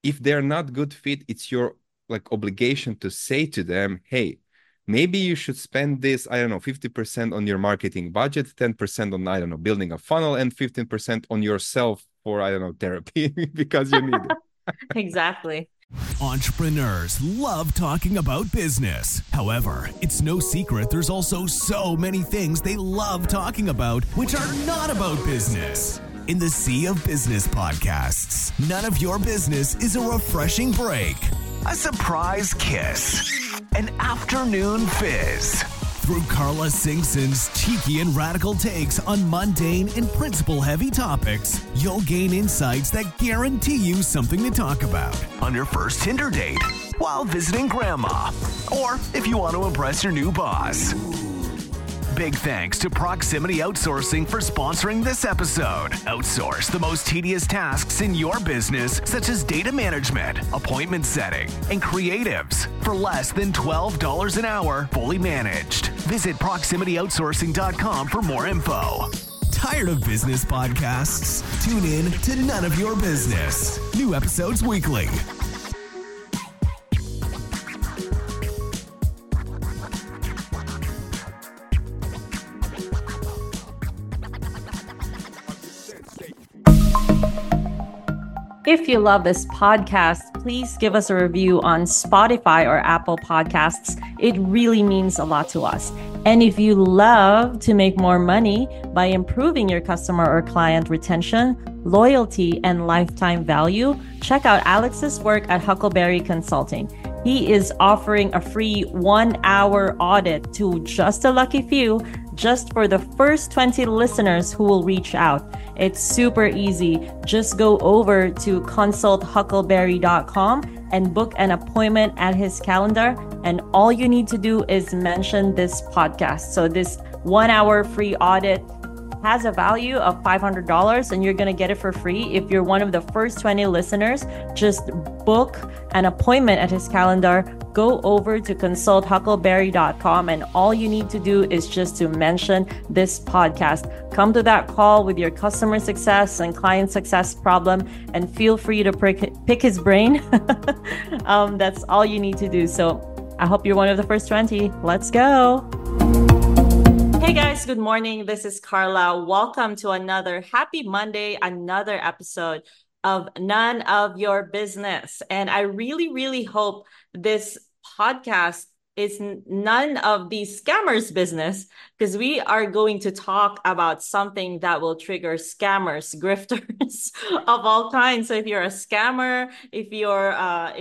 if they're not good fit, it's your like obligation to say to them, hey, maybe you should spend this, I don't know, 50% on your marketing budget, 10% on, I don't know, building a funnel, and 15% on yourself for, I don't know, therapy because you need it. Exactly. Entrepreneurs love talking about business. However, it's no secret there's also so many things they love talking about which are not about business. In the sea of business podcasts, none of your business is a refreshing break, a surprise kiss, an afternoon fizz. Through Carla Singson's cheeky and radical takes on mundane and principle-heavy topics, you'll gain insights that guarantee you something to talk about on your first Tinder date, while visiting grandma, or if you want to impress your new boss. Big thanks to Proximity Outsourcing for sponsoring this episode. Outsource the most tedious tasks in your business, such as data management, appointment setting, and creatives for less than $12 an hour, fully managed. Visit proximityoutsourcing.com for more info. Tired of business podcasts? Tune in to None of Your Business. New episodes weekly. If you love this podcast, please give us a review on Spotify or Apple Podcasts. It really means a lot to us. And if you love to make more money by improving your customer or client retention, loyalty, and lifetime value, check out Alex's work at Huckleberry Consulting. He is offering a free 1-hour audit to just a lucky few, just for the first 20 listeners who will reach out. It's super easy. Just go over to consulthuckleberry.com and book an appointment at his calendar. And all you need to do is mention this podcast. So this 1-hour free audit has a value of $500 and you're going to get it for free. If you're one of the first 20 listeners, just book an appointment at his calendar, go over to consulthuckleberry.com, and all you need to do is just to mention this podcast. Come to that call with your customer success and client success problem and feel free to pick his brain. That's all you need to do. So I hope you're one of the first 20. Let's go. Hey guys, good morning. This is Carla. Welcome to another happy Monday, another episode of None of Your Business. And I really, really hope this podcast is none of these scammers' business, because we are going to talk about something that will trigger scammers, grifters of all kinds. So if you're a scammer, if you are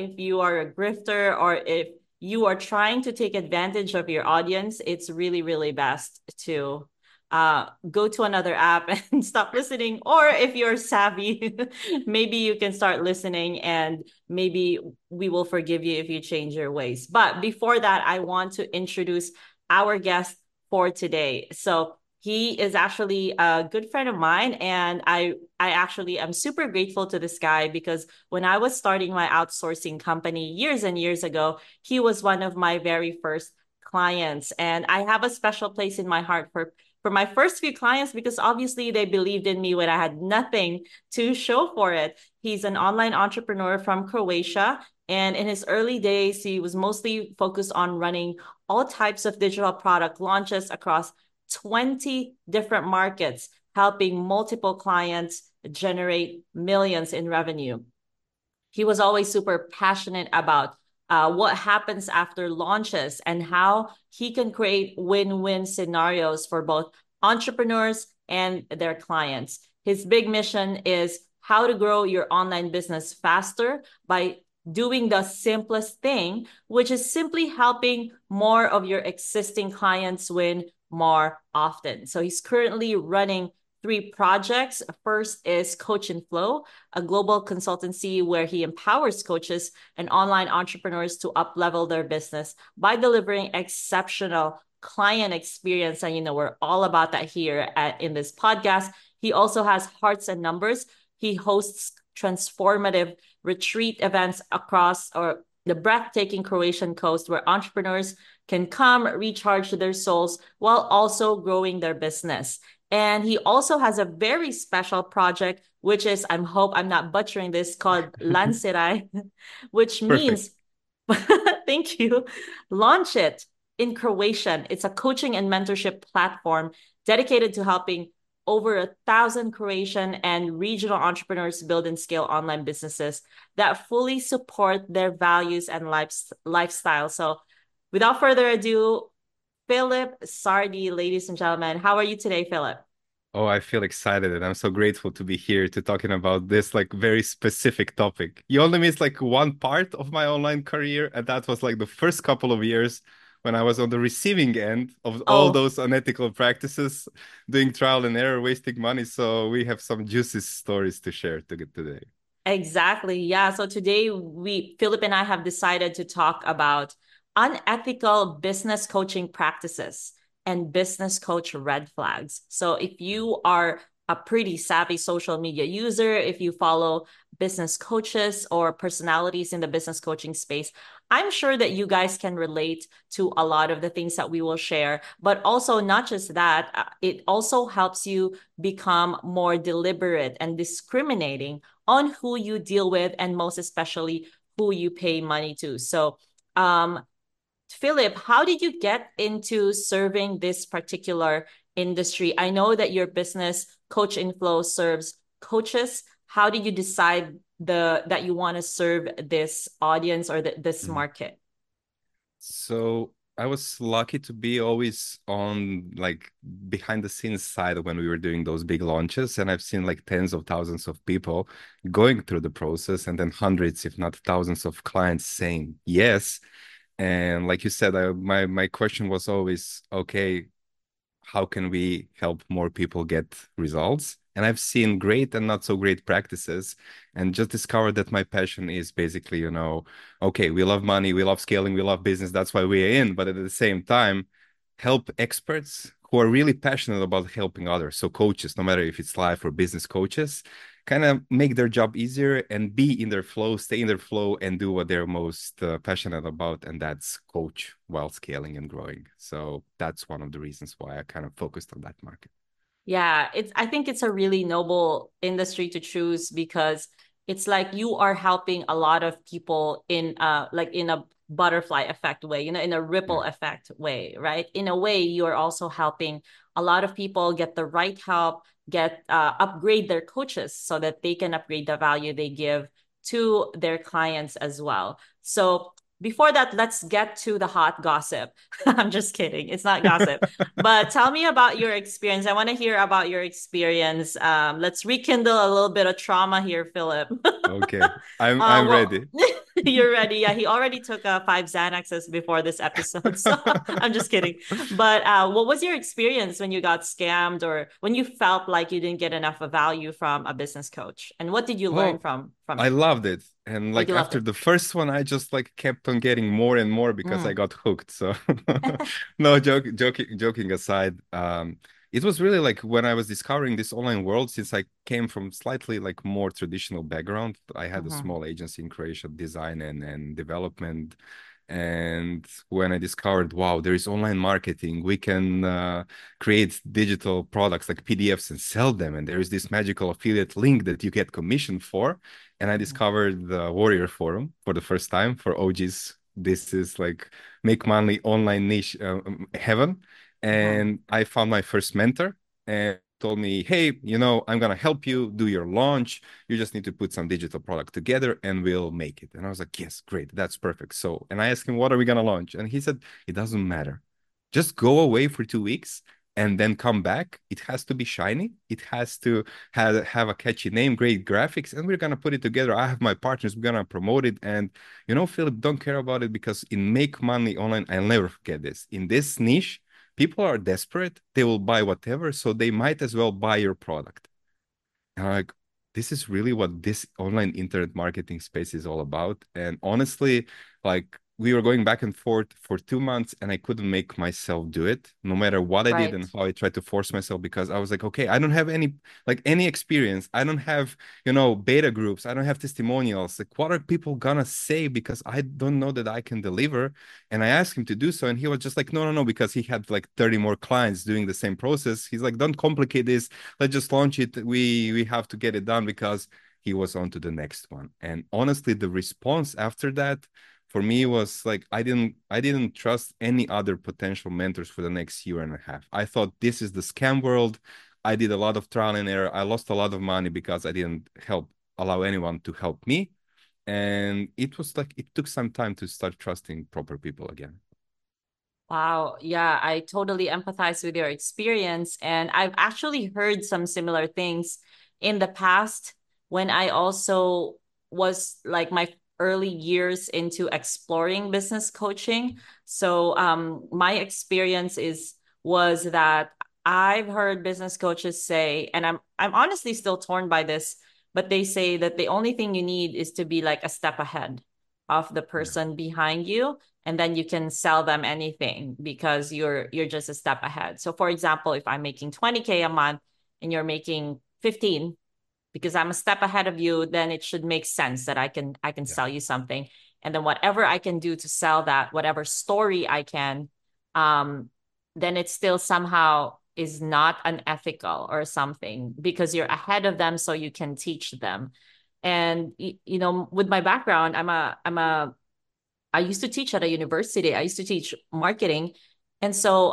a grifter, or if you are trying to take advantage of your audience, it's really, really best to go to another app and stop listening. Or if you're savvy, maybe you can start listening, and maybe we will forgive you if you change your ways. But before that, I want to introduce our guest for today. So he is actually a good friend of mine, and I actually am super grateful to this guy, because when I was starting my outsourcing company years and years ago, he was one of my very first clients. And I have a special place in my heart for my first few clients, because obviously they believed in me when I had nothing to show for it. He's an online entrepreneur from Croatia. And in his early days, he was mostly focused on running all types of digital product launches across 20 different markets, helping multiple clients generate millions in revenue. He was always super passionate about what happens after launches and how he can create win-win scenarios for both entrepreneurs and their clients. His big mission is how to grow your online business faster by doing the simplest thing, which is simply helping more of your existing clients win more often. So he's currently running 3 projects. First is Coach and Flow, a global consultancy where he empowers coaches and online entrepreneurs to up-level their business by delivering exceptional client experience. And we're all about that here in this podcast. He also has Hearts and Numbers. He hosts transformative retreat events across the breathtaking Croatian coast, where entrepreneurs can come recharge their souls while also growing their business. And he also has a very special project which is, I hope I'm not butchering this, called Lancerai, which Perfect. means, thank you, launch it in Croatian. It's a coaching and mentorship platform dedicated to helping over 1,000 Croatian and regional entrepreneurs build and scale online businesses that fully support their values and lifestyle. So without further ado, Philip Sardi, ladies and gentlemen. How are you today, Philip? Oh, I feel excited and I'm so grateful to be here to talking about this like very specific topic. You only missed like one part of my online career, and that was like the first couple of years when I was on the receiving end of all Oh, those unethical practices, doing trial and error, wasting money. So we have some juicy stories to share today. exactly. Yeah. So today Philip and I have decided to talk about unethical business coaching practices and business coach red flags. So if you are a pretty savvy social media user, if you follow business coaches or personalities in the business coaching space, I'm sure that you guys can relate to a lot of the things that we will share. But also, not just that, it also helps you become more deliberate and discriminating on who you deal with, and most especially who you pay money to. So, Philip, how did you get into serving this particular industry? I know that your business, Coach Inflow, serves coaches. How did you decide that you want to serve this audience or this Mhm. market? So I was lucky to be always on like behind the scenes side when we were doing those big launches. And I've seen like tens of thousands of people going through the process, and then hundreds, if not thousands of clients saying yes. And like you said, my question was always, okay, how can we help more people get results? And I've seen great and not so great practices, and just discovered that my passion is basically, okay, we love money, we love scaling, we love business. That's why we're in. But at the same time, help experts who are really passionate about helping others. So coaches, no matter if it's life or business coaches, kind of make their job easier and be in their flow, stay in their flow, and do what they're most passionate about, and that's coach while scaling and growing. So that's one of the reasons why I kind of focused on that market. Yeah, I think it's a really noble industry to choose because it's like you are helping a lot of people in like in a butterfly effect way, in a Yeah. ripple effect way, right? In a way, you're also helping a lot of people get the right help, get upgrade their coaches so that they can upgrade the value they give to their clients as well. So before that, let's get to the hot gossip. I'm just kidding. It's not gossip. But tell me about your experience. I want to hear about your experience. Let's rekindle a little bit of trauma here, Philip. Okay, I'm Well, ready. you're ready. Yeah, he already took 5 Xanaxes before this episode, so I'm just kidding. But what was your experience when you got scammed, or when you felt like you didn't get enough of value from a business coach? And what did you learn Oh, from I it? loved it. And Like like you loved after it. the first one, I just like kept on getting more and more because I Mm. got hooked. So no joking aside, it was really like when I was discovering this online world, since I came from slightly like more traditional background. I had a Mm-hmm. small agency in Croatia, design and development. And when I discovered, wow, there is online marketing, we can create digital products like PDFs and sell them. And there is this magical affiliate link that you get commissioned for. And I discovered the Warrior Forum for the first time for OGs. This is like make money online niche heaven. Mm-hmm. And I found my first mentor and told me, hey, I'm going to help you do your launch. You just need to put some digital product together and we'll make it. And I was like, yes, great. That's perfect. So, and I asked him, what are we going to launch? And he said, it doesn't matter. Just go away for 2 weeks and then come back. It has to be shiny. It has to have a catchy name, great graphics, and we're gonna put it together. I have my partners, we're gonna promote it. And Philip, don't care about it because in make money online, I'll never forget this. In this niche, people are desperate, they will buy whatever, so they might as well buy your product. And I'm like, this is really what this online internet marketing space is all about. And honestly, like we were going back and forth for 2 months, and I couldn't make myself do it, no matter what I did Right. and how I tried to force myself, because I was like, okay, I don't have any experience. I don't have, beta groups. I don't have testimonials. Like, what are people gonna say? Because I don't know that I can deliver. And I asked him to do so, and he was just like, no, no, no, because he had like 30 more clients doing the same process. He's like, don't complicate this. Let's just launch it. We have to get it done, because he was on to the next one. And honestly, the response after that for me was like, I didn't trust any other potential mentors for the next year and a half. I thought this is the scam world. I did a lot of trial and error. I lost a lot of money because I didn't allow anyone to help me. And it was like it took some time to start trusting proper people again. Wow. Yeah, I totally empathize with your experience. And I've actually heard some similar things in the past when I also was like my early years into exploring business coaching. So my experience was that I've heard business coaches say, and I'm honestly still torn by this, but they say that the only thing you need is to be like a step ahead of the Yeah. person behind you, and then you can sell them anything because you're just a step ahead. So for example, if I'm making 20K a month and you're making 15, because I'm a step ahead of you, then it should make sense that I can Yeah. sell you something. And then whatever I can do to sell that, whatever story I can, um, then it still somehow is not unethical or something because you're ahead of them, so you can teach them. And with my background, I used to teach at a university. I used to teach marketing. And so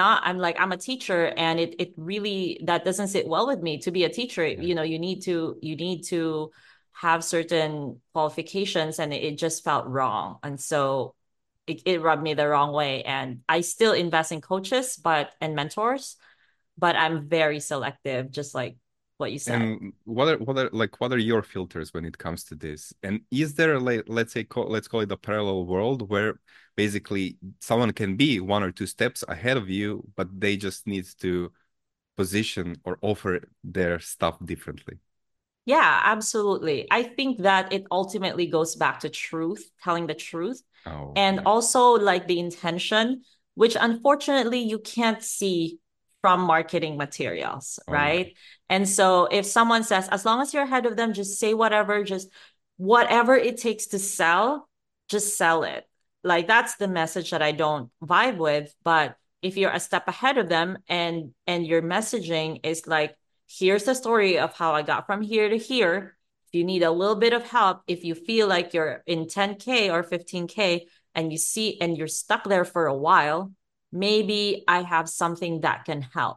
I'm a teacher, and it really, that doesn't sit well with me to be a teacher. Yeah. You need to have certain qualifications, and it just felt wrong. And so it rubbed me the wrong way. And I still invest in coaches, and mentors, but I'm very selective, just like what you said. And what are your filters when it comes to this? And is there, like, let's call it a parallel world where basically someone can be one or two steps ahead of you, but they just need to position or offer their stuff differently? Yeah, absolutely. I think that it ultimately goes back to truth, telling the truth, Oh, and yeah. also like the intention, which unfortunately you can't see from marketing materials, Oh, yeah. right? And so if someone says, as long as you're ahead of them, just say whatever, just whatever it takes to sell, just sell it. Like that's the message that I don't vibe with. But if you're a step ahead of them, and your messaging is like, here's the story of how I got from here to here. If you need a little bit of help, if you feel like you're in 10K or 15K and you're stuck there for a while, maybe I have something that can help.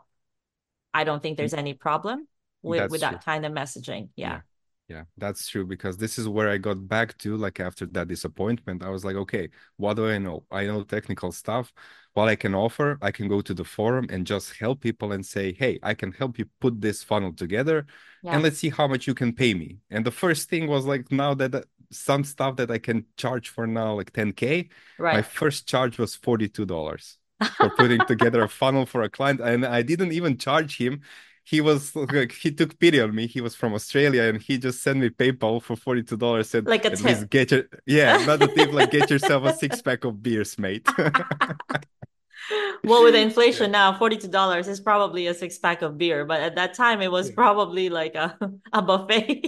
I don't think there's any problem with That's true. that kind of messaging. Yeah. Yeah. Yeah, that's true, because this is where I got back to, like, after that disappointment. I was like, okay, what do I know? I know technical stuff. What I can offer, I can go to the forum and just help people and say, hey, I can help you put this funnel together, and Yeah. let's see how much you can pay me. And the first thing was like, now that some stuff that I can charge for now, like 10K, my Right. first charge was $42 for putting together a funnel for a client. And I didn't even charge him. He was like, he took pity on me. He was from Australia, and he just sent me PayPal for $42. Said, Like a at least tip. get your, yeah, not a tip, like get yourself a six pack of beers, mate. Well, with the Yeah. inflation now, $42 is probably a six pack of beer, but at that time it was Yeah. probably like a buffet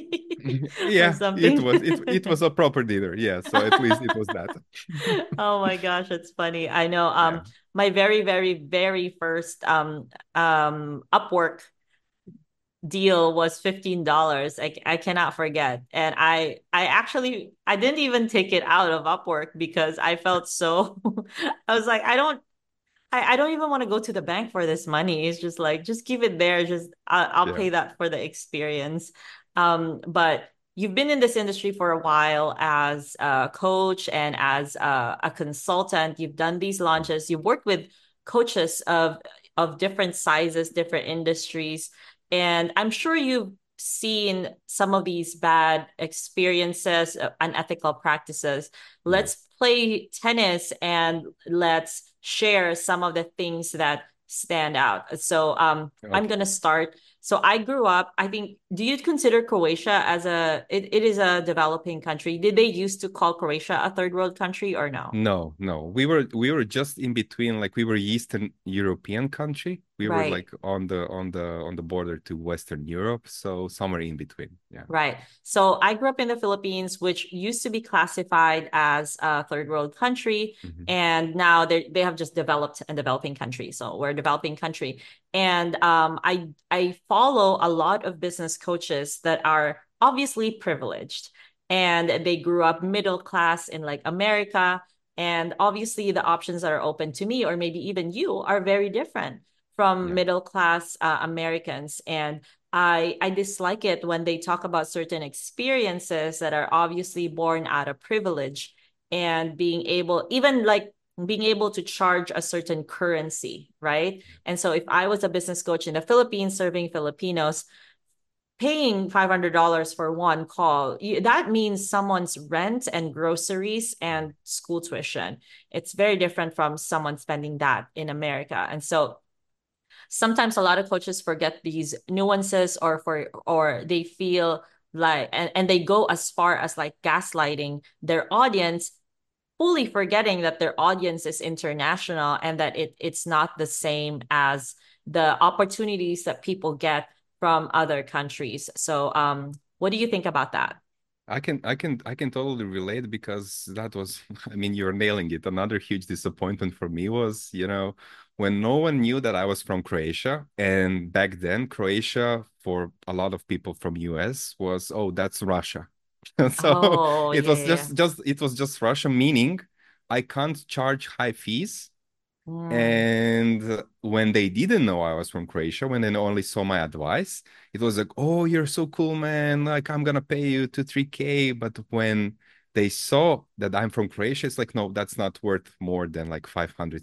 or Yeah, it something. was it was a proper dinner. Yeah, so at least it was that. Oh my gosh, it's funny. I know Yeah. my very, very, very first Upwork deal was $15. I cannot forget. And I didn't even take it out of Upwork because I felt so I was like, I don't even want to go to the bank for this money. It's just like, just keep it there. Just I'll Yeah. pay that for the experience. But you've been in this industry for a while as a coach and as a consultant. You've done these launches. You've worked with coaches of different sizes, different industries, and I'm sure you've seen some of these bad experiences, unethical practices. Yeah. Let's play tennis and let's share some of the things that stand out. So I'm Okay. going to start. So I grew up, I think, do you consider Croatia as it is a developing country? Did they used to call Croatia a third world country or no? No, no. We were just in between, like we were Eastern European country. We were Right. like on the border to Western Europe, so somewhere in between. Yeah. Right. So I grew up in the Philippines, which used to be classified as a third world country. Hmm. And now they have just developed and developing country. So we're a developing country. And I follow a lot of business coaches that are obviously privileged. And they grew up middle class in like America. And obviously the options that are open to me, or maybe even you, are very different from Yeah. middle class Americans. And I dislike it when they talk about certain experiences that are obviously born out of privilege and being able, even like being able to charge a certain currency, right? And so if I was a business coach in the Philippines serving Filipinos, paying $500 for one call, that means someone's rent and groceries and school tuition. It's very different from someone spending that in America. And so sometimes a lot of coaches forget these nuances or they feel like and they go as far as like gaslighting their audience, fully forgetting that their audience is international and that it's not the same as the opportunities that people get from other countries. So what do you think about that? I can totally relate because that was, I mean, you're nailing it. Another huge disappointment for me was, when no one knew that I was from Croatia. And back then, Croatia, for a lot of people from US, was, oh, that's Russia. So Oh, it yeah, was yeah, just Russia, meaning I can't charge high fees. yeah. Mm. And when they didn't know I was from Croatia, when they only saw my advice, it was like, "Oh, you're so cool, man! Like I'm gonna pay you 2-3K." But when they saw that I'm from Croatia, it's like, no, that's not worth more than like 500,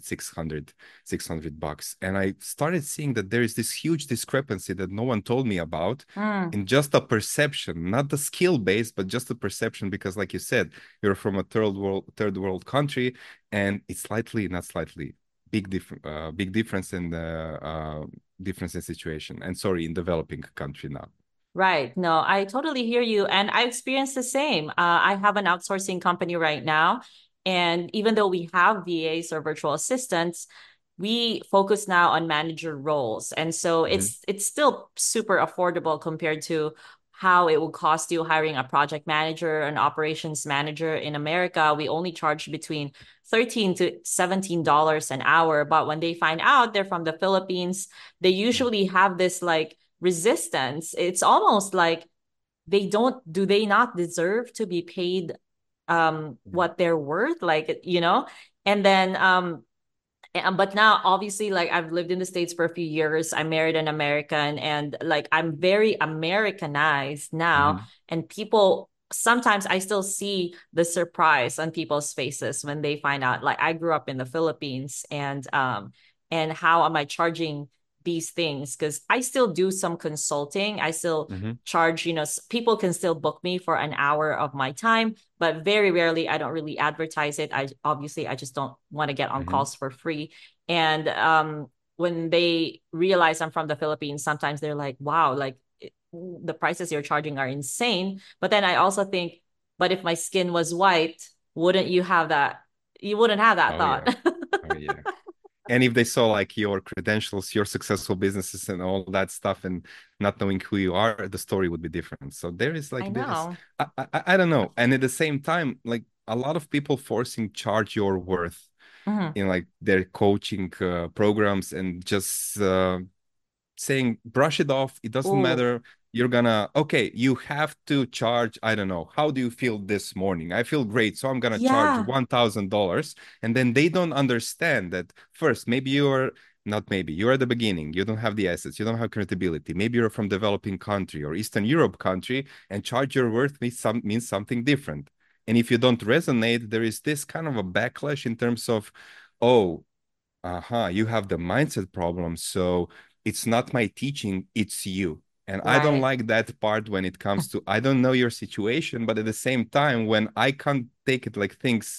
600 bucks. And I started seeing that there is this huge discrepancy that no one told me about Mm. in just a perception, not the skill base, but just a perception. Because, like you said, you're from a third world country, and it's slightly, not slightly, big difference in the difference in situation, and sorry, in developing country now. Right. No, I totally hear you. And I experienced the same. I have an outsourcing company right now. And even though we have VAs or virtual assistants, we focus now on manager roles. And so Hmm. it's still super affordable compared to how it would cost you hiring a project manager, an operations manager in America. We only charge between 13 to $17 an hour. But when they find out they're from the Philippines, they usually have this like resistance. It's almost like do they not deserve to be paid what they're worth? Like, and then but now obviously like I've lived in the States for a few years. I married an American and like I'm very Americanized now. Hmm. And people sometimes I still see the surprise on people's faces when they find out like I grew up in the Philippines and how am I charging these things? Because I still do some consulting. I still Hmm. charge, people can still book me for an hour of my time, but very rarely I don't really advertise it. I just don't want to get on Hmm. calls for free. And when they realize I'm from the Philippines, sometimes they're like, wow, like the prices you're charging are insane. But then I also think, but if my skin was white, wouldn't you have that? You wouldn't have that Oh yeah. thought. Oh yeah. And if they saw like your credentials, your successful businesses and all that stuff, and not knowing who you are, the story would be different. So there is I like this, know. I don't know. And at the same time, like a lot of people forcing charge your worth Mhm. in like their coaching programs, and just saying brush it off, it doesn't Oh, matter. You're gonna, okay, you have to charge, I don't know, how do you feel this morning? I feel great, so I'm gonna charge yeah. $1,000. And then they don't understand that, first, maybe you're not, maybe you're at the beginning, you don't have the assets, you don't have credibility, maybe you're from developing country or Eastern Europe country, and charge your worth means something different. And if you don't resonate, there is this kind of a backlash in terms of, oh, you have the mindset problem. So it's not my teaching, it's you. And I don't Right. like that part when it comes to, I don't know your situation, but at the same time, when I can't take it like things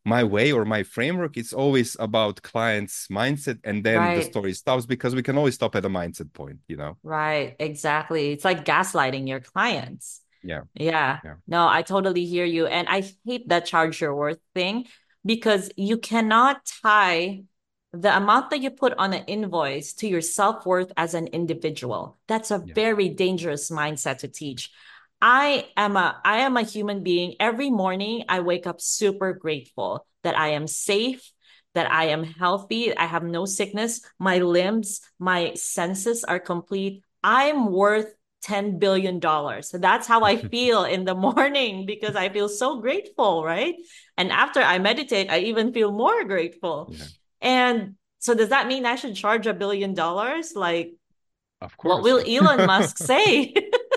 my way or my framework, it's always about client's mindset, and then the Right. story stops because we can always stop at a mindset point, you know? Right. Exactly. It's like gaslighting your clients. Yeah. Yeah. Yeah. No, I totally hear you. And I hate that charge your worth thing because you cannot tie the amount that you put on an invoice to your self-worth as an individual. That's a Yeah. very dangerous mindset to teach. I am a human being. Every morning I wake up super grateful that I am safe, that I am healthy, I have no sickness, my limbs, my senses are complete. I'm worth $10 billion. So that's how I feel in the morning because I feel so grateful, right? And after I meditate, I even feel more grateful. Yeah. And so does that mean I should charge $1 billion? Like, Of what course. will Elon Musk say?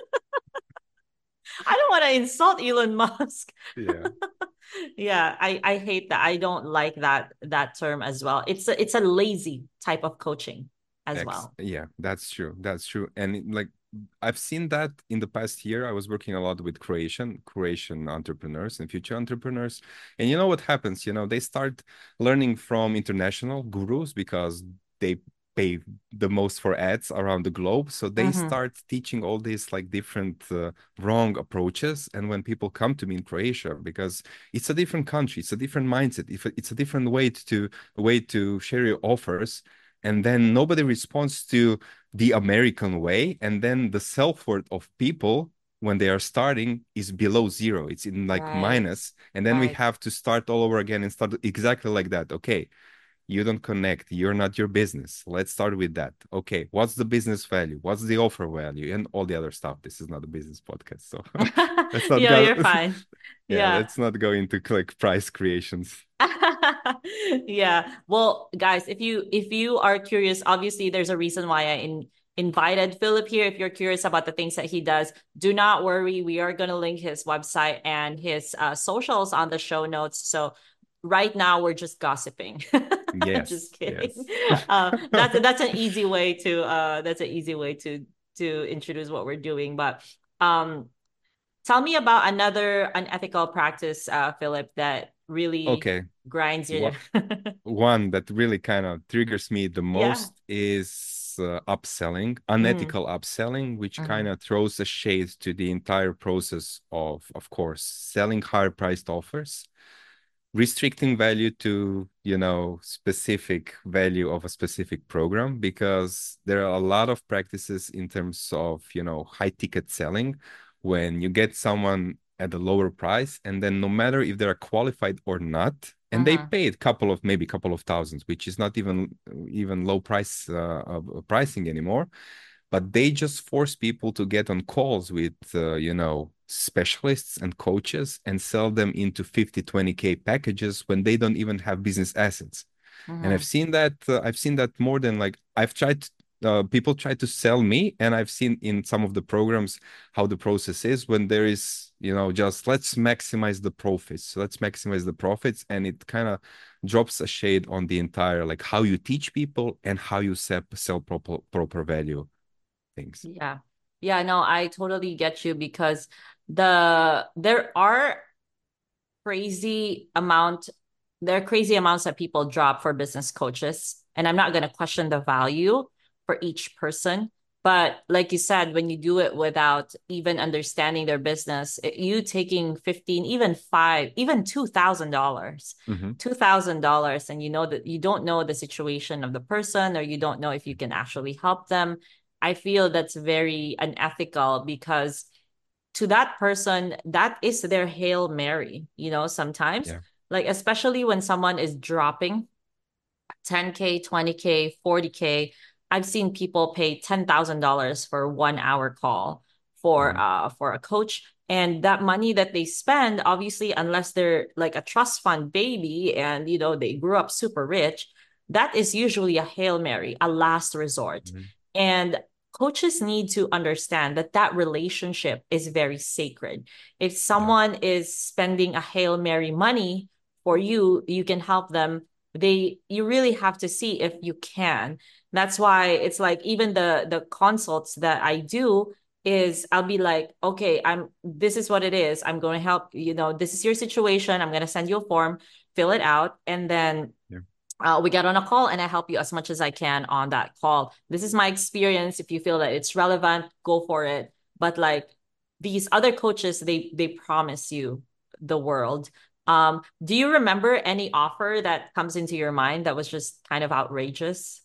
I don't want to insult Elon Musk. Yeah. Yeah, I hate that. I don't like that term as well. It's a lazy type of coaching as well. Yeah, that's true. That's true. And like I've seen that in the past year. I was working a lot with Croatian entrepreneurs and future entrepreneurs. And you know what happens? You know, they start learning from international gurus because they pay the most for ads around the globe. So they Mm-hmm. start teaching all these like different wrong approaches. And when people come to me in Croatia, because it's a different country, it's a different mindset, if it's a different way to share your offers, and then nobody responds to the American way, and then the self-worth of people when they are starting is below zero. It's in like Right, minus, and then we right. have to start all over again and start exactly like that. Okay, you don't connect, you're not your business. Let's start with that. Okay, what's the business value? What's the offer value? And all the other stuff. This is not a business podcast, so let's not Yeah, go. you're fine. Yeah, Yeah. let's not go into like price creations. Yeah. Well, guys, if you are curious, obviously there's a reason why invited Philip here. If you're curious about the things that he does, do not worry. We are going to link his website and his socials on the show notes. So right now we're just gossiping. Yes, Just kidding. yes. That's an easy way to that's an easy way to introduce what we're doing. But um tell me about another unethical practice, Philip, that really Okay. grinds you. What one that really kind of triggers me the Yeah. most is upselling, Mm, unethical upselling, which kind mhm, of throws a shade to the entire process of course, selling higher priced offers, restricting value to, you know, specific value of a specific program, because there are a lot of practices in terms of, you know, high ticket selling when you get someone at a lower price, and then no matter if they're qualified or not, and they mhm, paid couple of maybe couple of thousands, which is not even low price pricing anymore, but they just force people to get on calls with you know, specialists and coaches and sell them into 50 20K packages when they don't even have business assets. And mhm, I've seen that more than like I've tried people try to sell me, and I've seen in some of the programs how the process is when there is, you know, just let's maximize the profits, let's maximize the profits, and it kind of drops a shade on the entire like how you teach people and how you sell proper value things. yeah. Yeah, no, I totally get you because there are crazy amount there are crazy amounts that people drop for business coaches, and I'm not going to question the value for each person, but like you said, when you do it without even understanding their business, you taking 15, even 5, even $2,000, Hmm. $2,000, and you know that you don't know the situation of the person, or you don't know if you can actually help them. I feel that's very unethical because to that person, that is their Hail Mary, sometimes. Yeah. Like, especially when someone is dropping 10K, 20K, 40K. I've seen people pay $10,000 for 1 hour call Hmm. for a coach. And that money that they spend, obviously, unless they're like a trust fund baby and they grew up super rich, that is usually a Hail Mary, a last resort. Hmm. And coaches need to understand that that relationship is very sacred. If Yeah. someone is spending a Hail Mary money for you, you can help them. You really have to see if you can. That's why it's like even the consults that I do, is I'll be like, okay, this is what it is. I'm going to help, this is your situation. I'm going to send you a form, fill it out, and then Yeah. we get on a call and I help you as much as I can on that call. This is my experience. If you feel that it's relevant, go for it. But like these other coaches, they promise you the world. Do you remember any offer that comes into your mind that was just kind of outrageous?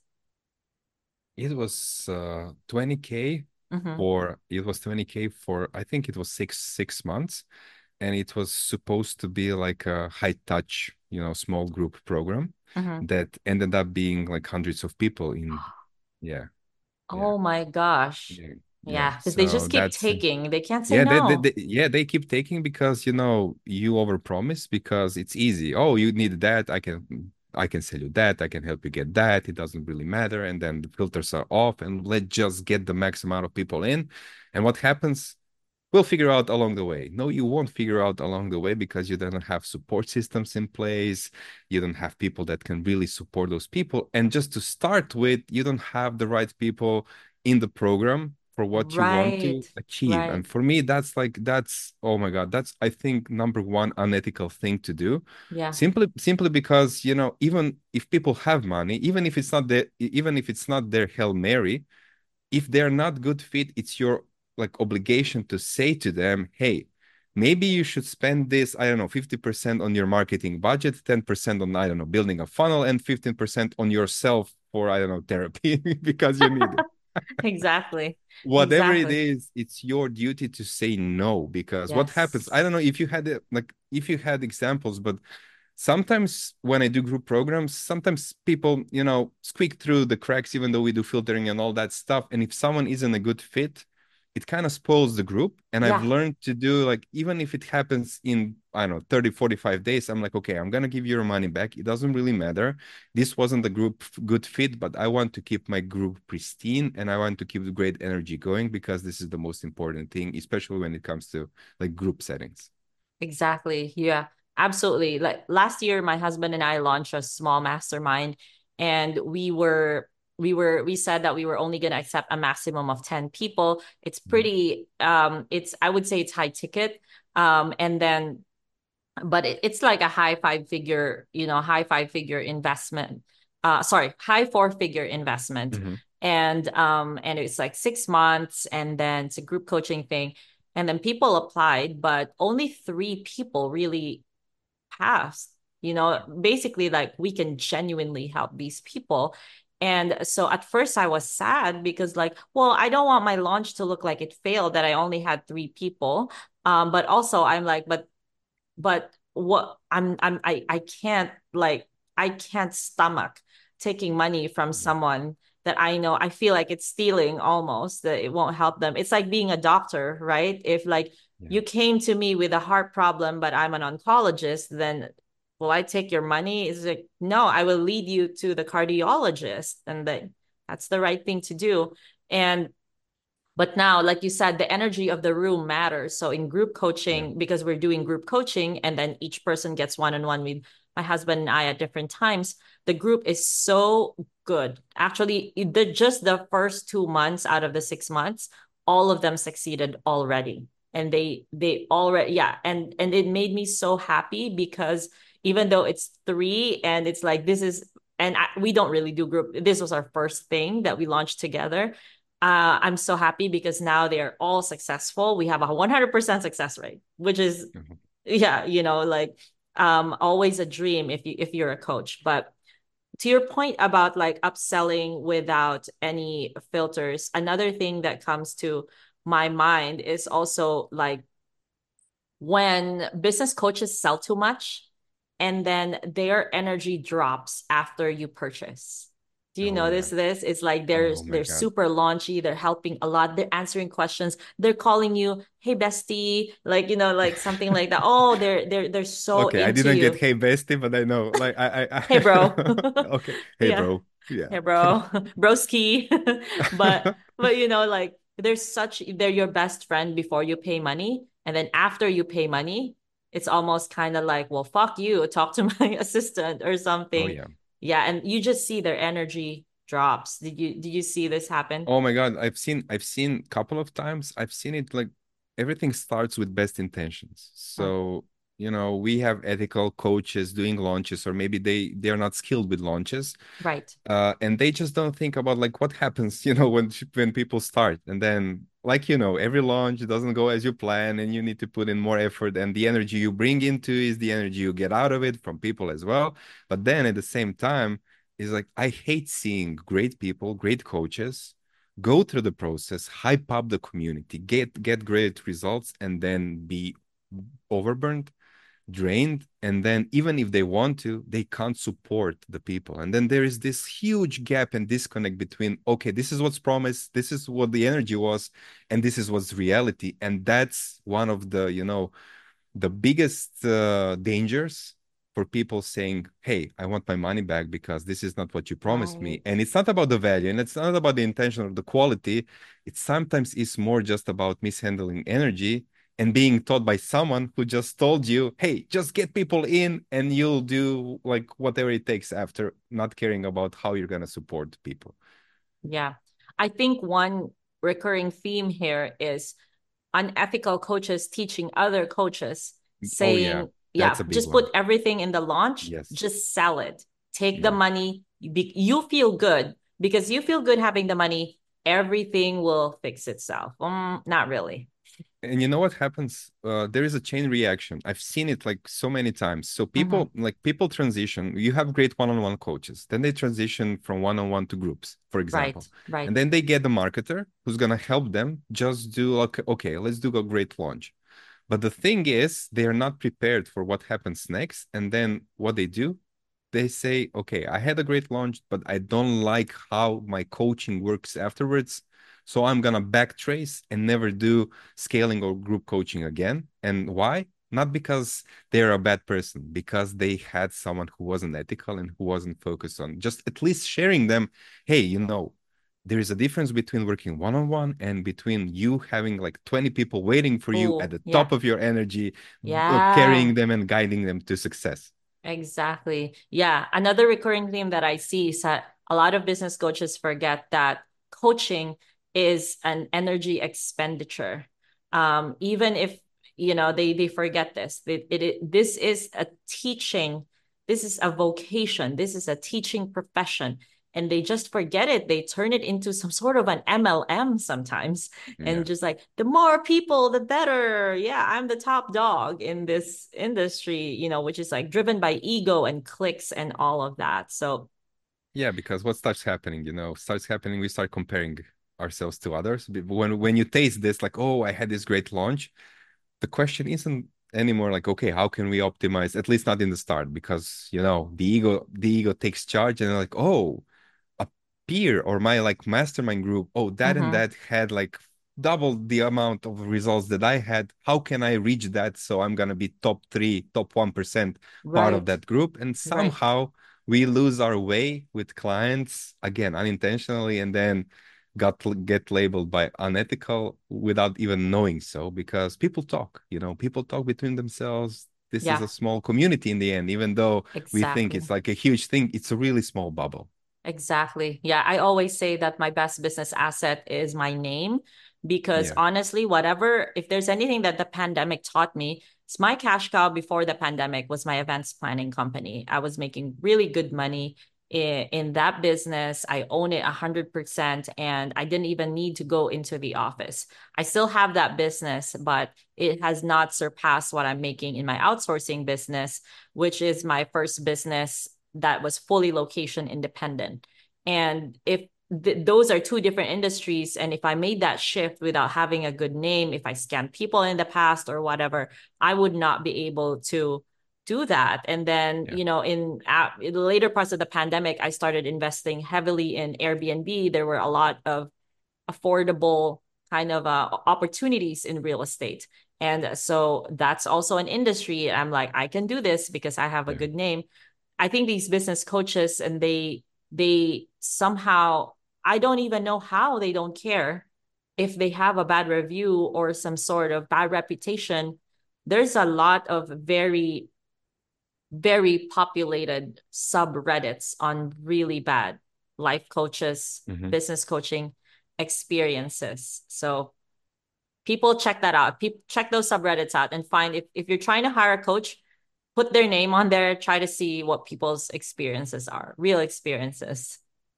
It was 20K Mm-hmm. for it was 20K for I think it was six months, and it was supposed to be like a high touch, small group program Mm-hmm. that ended up being like hundreds of people in. Yeah, yeah, Oh my gosh. yeah, yeah. Yeah, because they So just keep that's taking. They can't say yeah, no. they keep taking because you overpromise because it's easy. Oh, you need that. I can sell you that. I can help you get that. It doesn't really matter. And then the filters are off, and let's just get the max amount of people in. And what happens? We'll figure out along the way. No, you won't figure out along the way because you don't have support systems in place. You don't have people that can really support those people. And just to start with, you don't have the right people in the program for what you want Right. to achieve. Right. And for me, that's oh my God, that's I think number one unethical thing to do. Yeah. Simply because, even if people have money, even if it's not their Hail Mary, if they're not good fit, it's your like obligation to say to them, hey, maybe you should spend this, I don't know, 50% on your marketing budget, 10% on, I don't know, building a funnel, and 15% on yourself for, I don't know, therapy because you need it. Exactly. Whatever it Exactly. is, it's your duty to say no, because what happens, I Yes. don't know if you had if you had examples, but sometimes when I do group programs, sometimes people, squeak through the cracks, even though we do filtering and all that stuff. And if someone isn't a good fit, it kind of spoils the group. And I've Yeah. learned to do like, even if it happens in, I don't know, 30, 45 days, I'm like, okay, I'm going to give you your money back. It doesn't really matter. This wasn't a group good fit, but I want to keep my group pristine and I want to keep the great energy going because this is the most important thing, especially when it comes to like group settings. Exactly. Yeah, absolutely. Like last year, my husband and I launched a small mastermind, and we said that we were only going to accept a maximum of 10 people. It's pretty, I would say it's high ticket. And then, but it's like a high five figure investment. Sorry, high four figure investment. Mhm. And it's like 6 months, and then it's a group coaching thing. And then people applied, but only three people really passed. Basically, like we can genuinely help these people. And so at first I was sad because, like, well, I don't want my launch to look like it failed that I only had three people. But also I'm like, but what I can't stomach taking money from Yeah. someone that I know. I feel like it's stealing almost, that it won't help them. It's like being a doctor, right? If like Yeah. you came to me with a heart problem, but I'm an oncologist, then will I take your money? Is like, no, I will lead you to the cardiologist, and that's the right thing to do. And but now, like you said, the energy of the room matters. So in group Yeah. coaching, because we're doing group coaching and then each person gets one-on-one with my husband and I at different times, the group is so good. Actually, just the first 2 months out of the 6 months, all of them succeeded already. And they already, yeah. And it made me so happy because even though it's three and it's like this is and we don't really do group. This was our first thing that we launched together. I'm so happy because now they're all successful. We have a 100% success rate, which is, Mhm. yeah, like always a dream if you're a coach. But to your point about like upselling without any filters, another thing that comes to my mind is also like when business coaches sell too much and then their energy drops after you purchase. Do you Oh notice yeah. this? It's like Oh my they're God. super launchy, they're helping a lot, they're answering questions, they're calling you, hey bestie, like like something like that. Oh, they're so Okay, I into didn't get you. hey bestie, but I know. Like Hey bro. okay. Hey Yeah. bro. Yeah. Hey bro. Broski. But like they're your best friend before you pay money. And then after you pay money, it's almost kind of like, well, fuck you, talk to my assistant or Oh something. yeah. Yeah. And you just see their energy drops. Did you see this happen? Oh my God, I've seen a couple of times. I've seen it like everything starts with best intentions. Mm, So, we have ethical coaches doing launches, or maybe they're not skilled with launches. right. And they just don't think about like what happens, when people start. And then like, every launch doesn't go as you plan, and you need to put in more effort, and the energy you bring into is the energy you get out of it from people as well. But then at the same time, is like I hate seeing great people, great coaches go through the process, hype up the community, get great results, and then be overburnt, drained, and then even if they want to, they can't support the people. And then there is this huge gap and disconnect between, okay, this is what's promised, this is what the energy was, and this is what's reality. And that's one of the biggest dangers for people saying, hey, I want my money back because this is not what you promised me. Right. And it's not about the value, and it's not about the intention or the quality. It sometimes is more just about mishandling energy and being taught by someone who just told you, hey, just get people in and you'll do like whatever it takes after, not caring about how you're going to support people. Yeah. I think one recurring theme here is unethical coaches teaching other coaches, Oh, yeah. saying, That's yeah, a big just put one. everything in the launch, Yes. just sell it, take the Yeah. money. You feel good because you feel good having the money. Everything will fix itself. Not really. And you know what happens? There is a chain reaction. I've seen it like so many times. So Mm-hmm. people transition. You have great one-on-one coaches. Then they transition from one-on-one to groups, for Right, example. right. And then they get the marketer who's gonna help them just do like, okay, let's do a great launch. But the thing is, they are not prepared for what happens next. And then what they do, they say, okay, I had a great launch, but I don't like how my coaching works afterwards. So I'm gonna backtrace and never do scaling or group coaching again. And why? Not because they're a bad person, because they had someone who wasn't ethical and who wasn't focused on just at least sharing them. Hey, there is a difference between working one-on-one and between you having like 20 people waiting for you at Oh, the yeah. top of your energy, Yeah. carrying them and guiding them to success. Exactly. Yeah. Another recurring theme that I see is that a lot of business coaches forget that coaching is an energy expenditure. Even if, they forget this, this is a teaching, this is a vocation, this is a teaching profession. And they just forget it. They turn it into some sort of an MLM sometimes, Yeah. and just like the more people the better. Yeah, I'm the top dog in this industry, which is like driven by ego and clicks and all of that. So Yeah, because what starts happening, we start comparing ourselves to others. When you taste this, like, oh, I had this great launch, the question isn't anymore like, okay, how can we optimize? At least not in the start, because the ego takes charge, and they're like, oh, a peer or my like mastermind group, oh, that and mhm, that had like double the amount of results that I had. How can I reach that? So I'm gonna be top three, top 1% part of right, that group. And right. somehow we lose our way with clients again unintentionally, and then get labeled by unethical without even knowing so, because people talk between themselves. This is Yeah, a small community in the end, even though we think exactly. it's like a huge thing. It's a really small bubble. Exactly. Yeah, I always say that my best business asset is my name because Yeah. honestly, if there's anything that the pandemic taught me, it's my cash cow before the pandemic was my events planning company. I was making really good money in that business. I own it 100%, and I didn't even need to go into the office. I still have that business, but it has not surpassed what I'm making in my outsourcing business, which is my first business that was fully location independent. And if those are two different industries, and if I made that shift without having a good name, if I scammed people in the past or whatever, I would not be able to do that. And then, Yeah. in the later parts of the pandemic, I started investing heavily in Airbnb. There were a lot of affordable kind of opportunities in real estate. And so that's also an industry. I'm like, I can do this because I have a Yeah. good name. I think these business coaches, and they somehow, I don't even know how they don't care if they have a bad review or some sort of bad reputation. There's a lot of very, very populated subreddits on really bad life coaches, Mhm. business coaching experiences. So people check that out. People check those subreddits out and find if you're trying to hire a coach, put their name on there, try to see what people's experiences are, real experiences.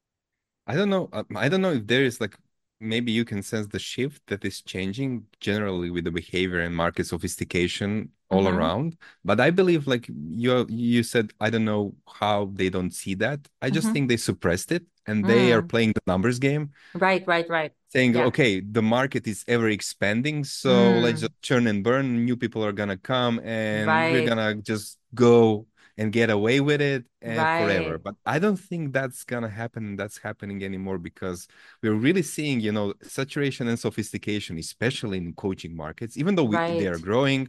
I don't know. I don't know if there is like maybe you can sense the shift that is changing generally with the behavior and market sophistication all Mm-hmm. around. But I believe like you said, I don't know how they don't see that. I just Mm-hmm. think they suppressed it and they are Mm. playing the numbers game, Right, right, right. saying, Yeah. okay, the market is ever expanding, so let's just Mm. churn and burn. New people are gonna come and we're Right, gonna just go and get away with it and forever. right, But I don't think that's gonna happen. That's happening anymore because we're really seeing, saturation and sophistication, especially in coaching markets, even though they are right. growing.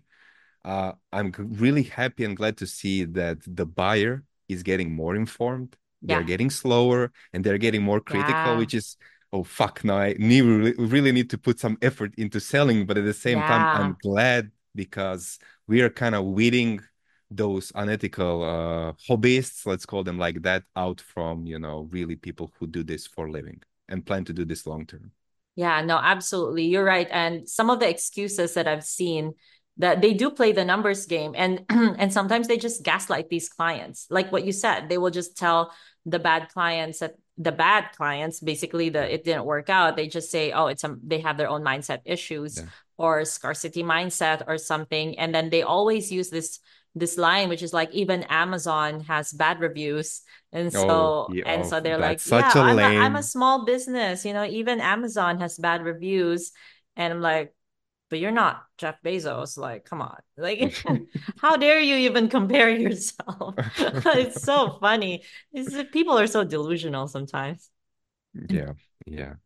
I'm really happy and glad to see that the buyer is getting more informed. They're Yeah, getting slower and they're getting more critical, yeah, which is, oh, fuck, now I really need to put some effort into selling. But at the same time, yeah. I'm glad because we are kind of weeding those unethical hobbyists, let's call them like that, out from, really people who do this for a living and plan to do this long term. Yeah, no, absolutely. You're right. And some of the excuses that I've seen that they do play the numbers game and and sometimes they just gaslight these clients. Like what you said, they will just tell the bad clients that the bad clients basically Yeah. it didn't work out. They just say, "Oh, they have their own mindset issues Yeah. or scarcity mindset or something." And then they always use this line which is like even Amazon has bad reviews and Oh, so yeah. and Oh, so they're like, that's yeah, such a I'm a lame. small business, even Amazon has bad reviews. And I'm like, but you're not Jeff Bezos. Like, come on. Like, how dare you even compare yourself? It's so funny. People are so delusional sometimes. Yeah, yeah.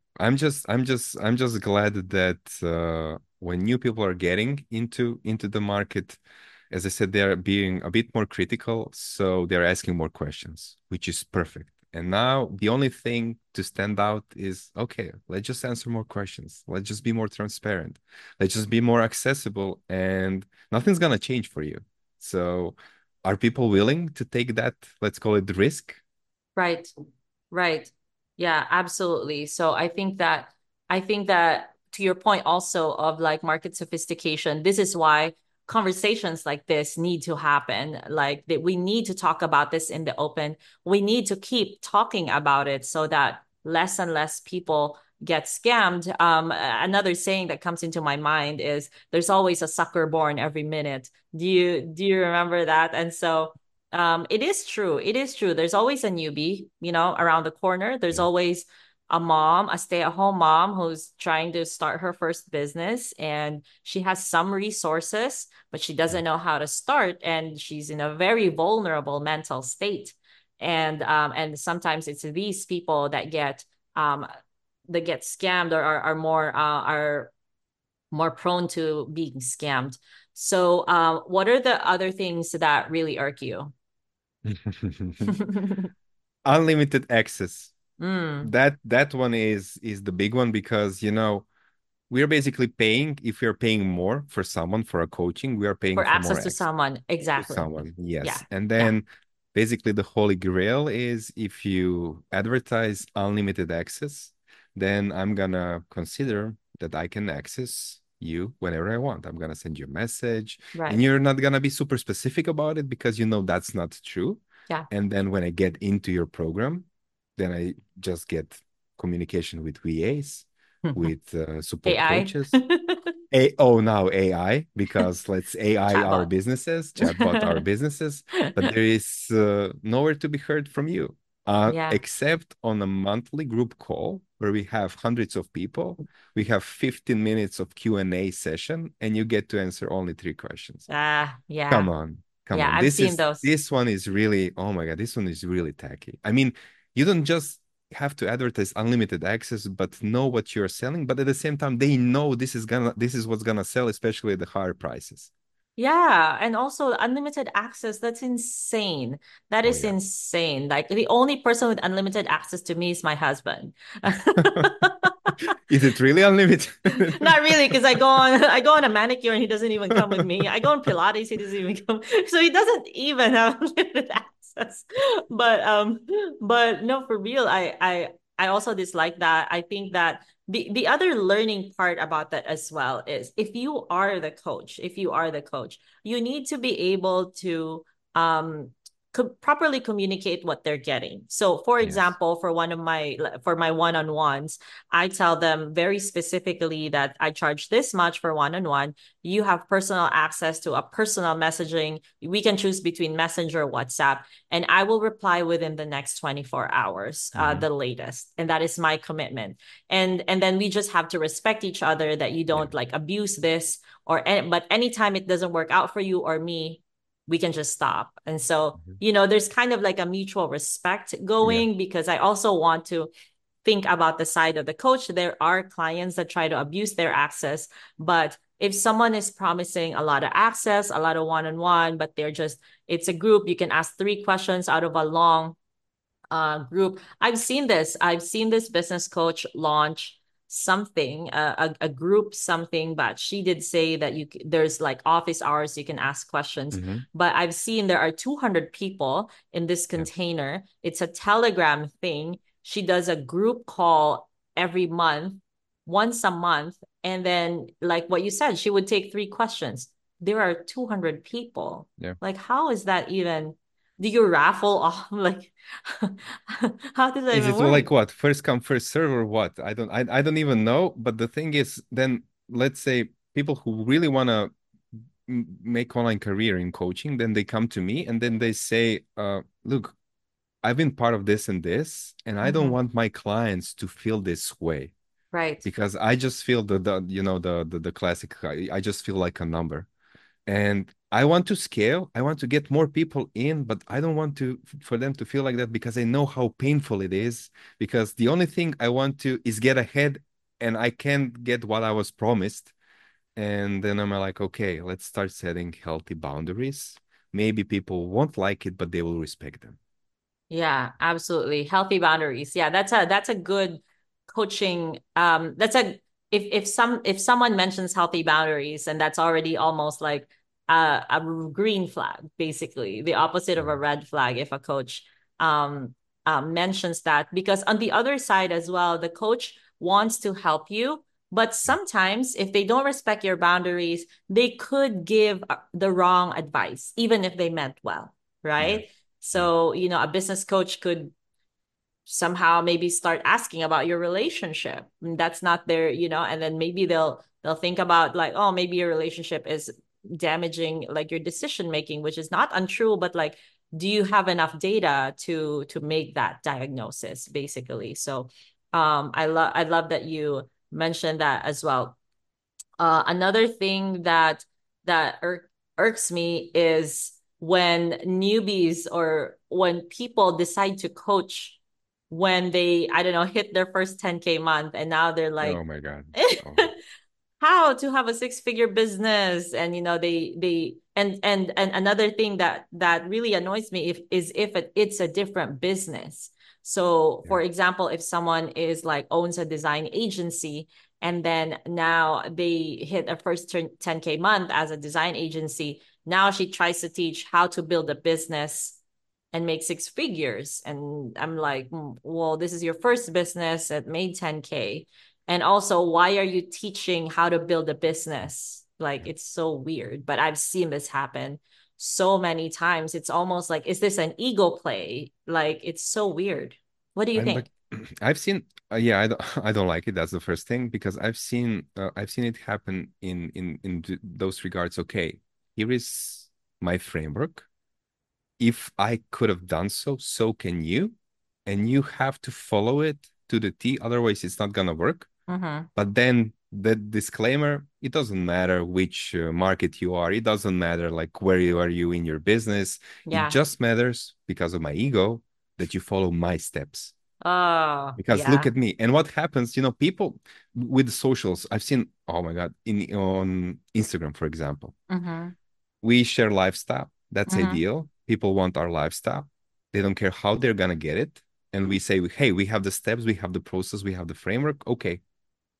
I'm just glad that when new people are getting into the market, as I said, they're being a bit more critical, so they're asking more questions, which is perfect. And now the only thing to stand out is, okay, let's just answer more questions. Let's just be more transparent. Let's just be more accessible, and nothing's gonna change for you. So, are people willing to take that, let's call it risk? Right. Right. Yeah, absolutely. So I think that to your point also of like market sophistication, this is why conversations like this need to happen. Like that we need to talk about this in the open. We need to keep talking about it so that less and less people get scammed. Another saying that comes into my mind is there's always a sucker born every minute. Do you remember that? And so it is true. It is true. There's always a newbie, around the corner. There's Yeah. always a mom, a stay-at-home mom who's trying to start her first business and she has some resources, but she doesn't know how to start and she's in a very vulnerable mental state. And sometimes it's these people um that get scammed or are more prone to being scammed. So what are the other things that really irk you? Unlimited access. Mm, That one is the big one because we're basically paying, if we're paying more for someone for a coaching, we are paying for for more access to access someone. to Exactly. someone. Yeah. Yes. And Yeah. then basically the holy grail is if you advertise unlimited access, then I'm gonna consider that I can access you whenever I want. I'm gonna send you a message and Right. you're not gonna be super specific about it because that's not true. Yeah. And then when I get into your program, then I just get communication with VAs, with support AI. coaches. Now AI, because let's AI our Chatbot. businesses, chatbot our businesses, but there is nowhere to be heard from you, Yeah. except on a monthly group call where we have hundreds of people. We have 15 minutes of Q&A session, and you get to answer only 3 questions. Yeah. Come on, come Yeah. on. I've seen those. This one is really, oh my God, this one is really tacky. I mean, you don't just have to advertise unlimited access, but know what you're selling. But at the same time, they know this is what's gonna sell, especially at the higher prices. Yeah. And also unlimited access. That's insane. That Oh is yeah. insane. Like the only person with unlimited access to me is my husband. Is it really unlimited? Not really, because I go on a manicure and he doesn't even come with me. I go on Pilates, he doesn't even come. So he doesn't even have unlimited access. access. But but no, for real, I also dislike that. I think that the other learning part about that as well is if you are the coach, you need to be able to um properly communicate what they're getting. So for Yes. example, for my one-on-ones, I tell them very specifically that I charge this much for one-on-one. You have personal access to a personal messaging. We can choose between Messenger or WhatsApp, and I will reply within the next 24 hours, Hmm. the latest. And that is my commitment. And then we just have to respect each other, that you Yeah. don't like abuse this, but anytime it doesn't work out for you or me, we can just stop. And so, Mhm. there's kind of like a mutual respect Yeah. going, because I also want to think about the side of the coach. There are clients that try to abuse their access, but if someone is promising a lot of access, a lot of one-on-one, but it's a group, you can ask 3 questions out of a long group. I've seen this business coach launch something, a group something, but she did say that there's like office hours, you can ask questions. Hmm. But I've seen there are 200 people in this Yeah. container. It's a Telegram thing. She does a group call every month, once a month. And then, like what you said, she would take 3 questions. There are 200 people. Yeah. Like, how is that even? Do you raffle off? Like, how does that Is even it work? like what? First come, first serve or what? I don't even know. But the thing is, then let's say people who really want to make online career in coaching, then they come to me and then they say, look, I've been part of this and this, and I don't Mhm. want my clients to feel this way Right. because I just feel the classic, I just feel like a number. And I want to scale. I want to get more people in, but I don't want to for them to feel like that because I know how painful it is. Because the only thing I want to is get ahead, and I can't get what I was promised. And then I'm like, okay, let's start setting healthy boundaries. Maybe people won't like it, but they will respect them. Yeah, absolutely. Healthy boundaries. Yeah, that's a good coaching. That's a if someone mentions healthy boundaries, and that's already almost like a green flag, basically the opposite of a Yeah. red flag. If a coach um, mentions that, because on the other side as well, the coach wants to help you, but sometimes if they don't respect your boundaries, they could give the wrong advice, even if they meant well, Yeah. right? Yeah. So, a business coach could somehow maybe start asking about your relationship. And that's not and then maybe they'll think about like, oh, maybe your relationship is damaging like your decision making, which is not untrue, but like, do you have enough data to make that diagnosis, basically? So, I love that you mentioned that as well. Another thing that irks me is when newbies or when people decide to coach when they, I don't know, hit their first 10K month, and now they're Oh like, my God. Oh. how to have a six-figure business. And they and another thing that really annoys me if it's a different business. So Yeah. for example, if someone is like owns a design agency, and then now they hit a first 10K month as a design agency, now she tries to teach how to build a business and make 6 figures. And I'm like, well, this is your first business that made 10K. And also, why are you teaching how to build a business? Like, Yeah. it's so weird, but I've seen this happen so many times. It's almost like, is this an ego play? Like, it's so weird. What do you And like think? I've seen yeah, I don't I don't like it. That's the first thing because I've seen it happen in those regards. Okay, here is my framework. If I could have done so, so can you, and you have to follow it to the T. Otherwise, it's not gonna work. Mm-hmm. But then the disclaimer, it doesn't matter which market you are. It doesn't matter like where you are you in your business. It Yeah. just matters because of my ego that you follow my steps. Oh, Because look yeah. at me. And what happens, people with the socials, I've seen, oh my God, in on Instagram, for example, Mm-hmm. we share lifestyle. That's Mm-hmm. ideal. People want our lifestyle. They don't care how they're gonna get it. And we say, hey, we have the steps, we have the process, we have the framework. Okay.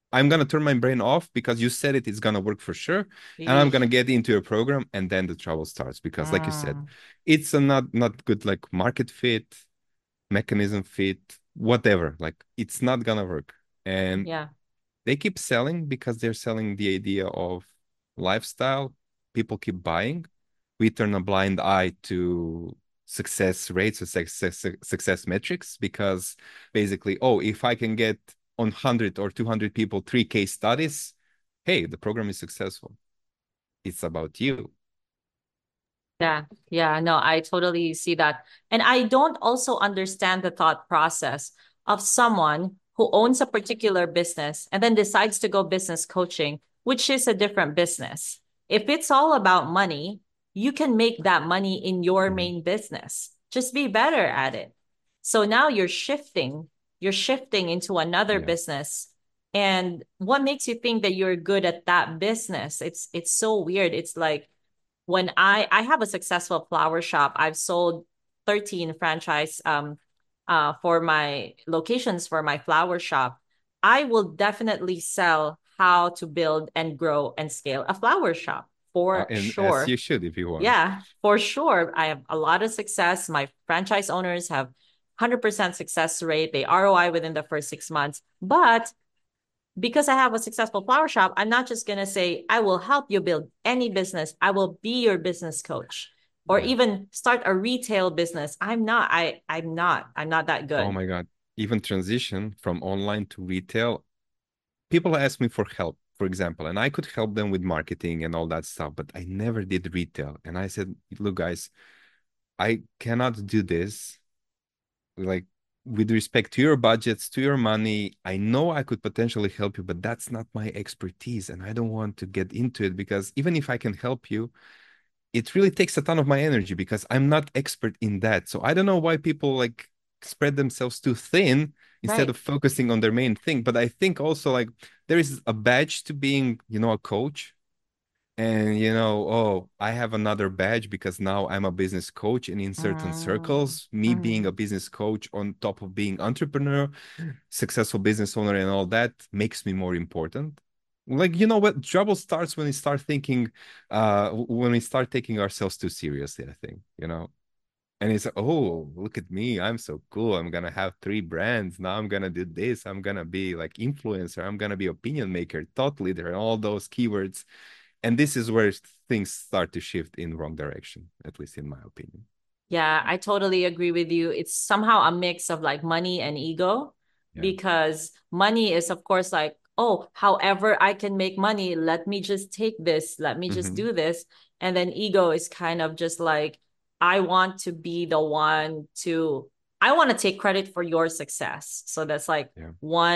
I'm gonna turn my brain off because you said it's gonna work for sure, and I'm gonna Yeesh. get into your program, and then the trouble starts because, like you said, Mm, it's a not good like market fit, mechanism fit, whatever. Like it's not gonna work, and yeah. they keep selling because they're selling the idea of lifestyle. People keep buying. We turn a blind eye to success rates or success metrics because basically, oh, if I can get on 100 or 200 people 3 case studies, hey, the program is successful. It's about you. Yeah, yeah, no, I totally see that. And I don't also understand the thought process of someone who owns a particular business and then decides to go business coaching, which is a different business. If it's all about money, you can make that money in your Mhm. main business. Just be better at it. So now you're shifting into another Yeah. business. And what makes you think that you're good at that business? It's so weird. It's like when I have a successful flower shop, I've sold 13 franchise for my locations for my flower shop. I will definitely sell how to build and grow and scale a flower shop for And as sure. you should if you want. Yeah, for sure. I have a lot of success. My franchise owners have 100% success rate. They ROI within the first 6 months. But because I have a successful flower shop, I'm not just going to say, I will help you build any business. I will be your business coach or Yeah. even start a retail business. I'm not that Oh good. my God. Even transition from online to retail, people ask me for help, for example, and I could help them with marketing and all that stuff, but I never did retail. And I said, look, guys, I cannot do this. Like, with respect to your budgets, to your money, I know I could potentially help you, but that's not my expertise. And I don't want to get into it because even if I can help you, it really takes a ton of my energy because I'm not expert in that. So I don't know why people like spread themselves too thin instead Right. of focusing on their main thing. But I think also like there is a badge to being, a coach. And oh, I have another badge because now I'm a business coach, and in certain Mm, circles, me being mhm. a business coach on top of being entrepreneur, successful business owner, and all that makes me more important. Like, you know what? Trouble starts when we start thinking, when we start taking ourselves too seriously, I think, And it's, oh, look at me. I'm so cool. I'm gonna have 3 brands. Now I'm gonna do this. I'm gonna be like influencer. I'm gonna be opinion maker, thought leader, and all those keywords. And this is where things start to shift in wrong direction, at least in my opinion. Yeah, I totally agree with you. It's somehow a mix of like money and ego Yeah. because money is, of course, like, oh, however I can make money, let me just take this, let me just Hmm. do this. And then ego is kind of just like, I want to be the one to, I want to take credit for your success. So that's like Yeah.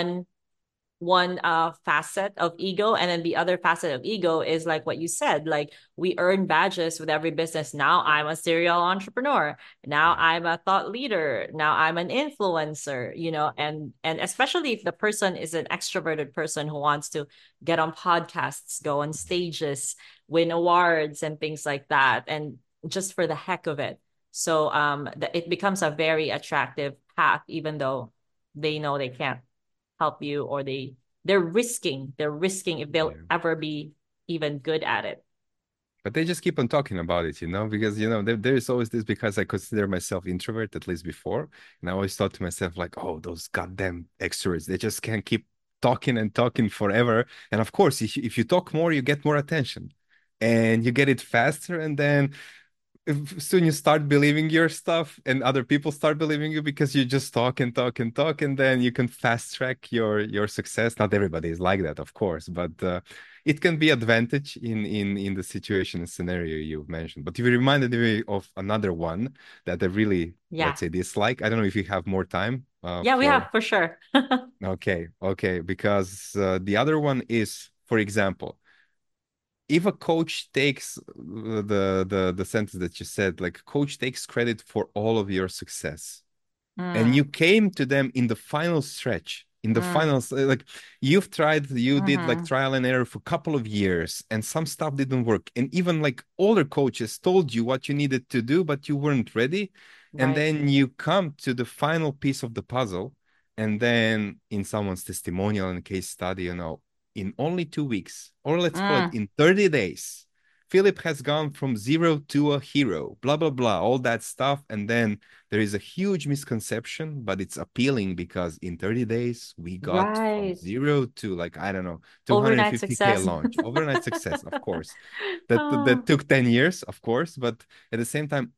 one facet of ego, and then the other facet of ego is like what you said, like we earn badges with every business. Now I'm a serial entrepreneur, now Yeah. I'm a thought leader, now I'm an influencer, and especially if the person is an extroverted person who wants to get on podcasts, go on stages, win awards and things like that, and just for the heck of it. So it becomes a very attractive path, even though they know they can't help you, or they're risking if they'll Yeah. ever be even good at it. But they just keep on talking about it, because there's always this, because I consider myself introvert, at least before, and I always thought to myself like, oh, those goddamn extroverts, they just can't keep talking and talking forever. And of course, if you talk more, you get more attention, and you get it faster, and then soon you start believing your stuff, and other people start believing you because you just talk and talk and talk, and then you can fast track your success. Not everybody is like that, of course, but it can be advantage in the situation and scenario you've mentioned. But you reminded me of another one that I really, Yeah. let's say, dislike. I don't know if you have more time Yeah, we have for. for sure. Okay, because the other one is, for example, if a coach takes the sentence that you said, like, coach takes credit for all of your success, and you Mm, came to them in the final stretch, in the mm, final, like, you did like mm-hmm. trial and error for a couple of years, and some stuff didn't work, and even like older coaches told you what you needed to do, but you weren't ready. And Right. then you come to the final piece of the puzzle, And then in someone's testimonial and case study, in only 2 weeks, or let's call it Mm, in 30 days, Philip has gone from zero to a hero, blah, blah, blah, all that stuff. And then there is a huge misconception, but it's appealing because in 30 days, we got from right. zero to like, I don't know, Overnight 250K success. launch, overnight success, of course. That Oh, took 10 years, of course. But at the same time,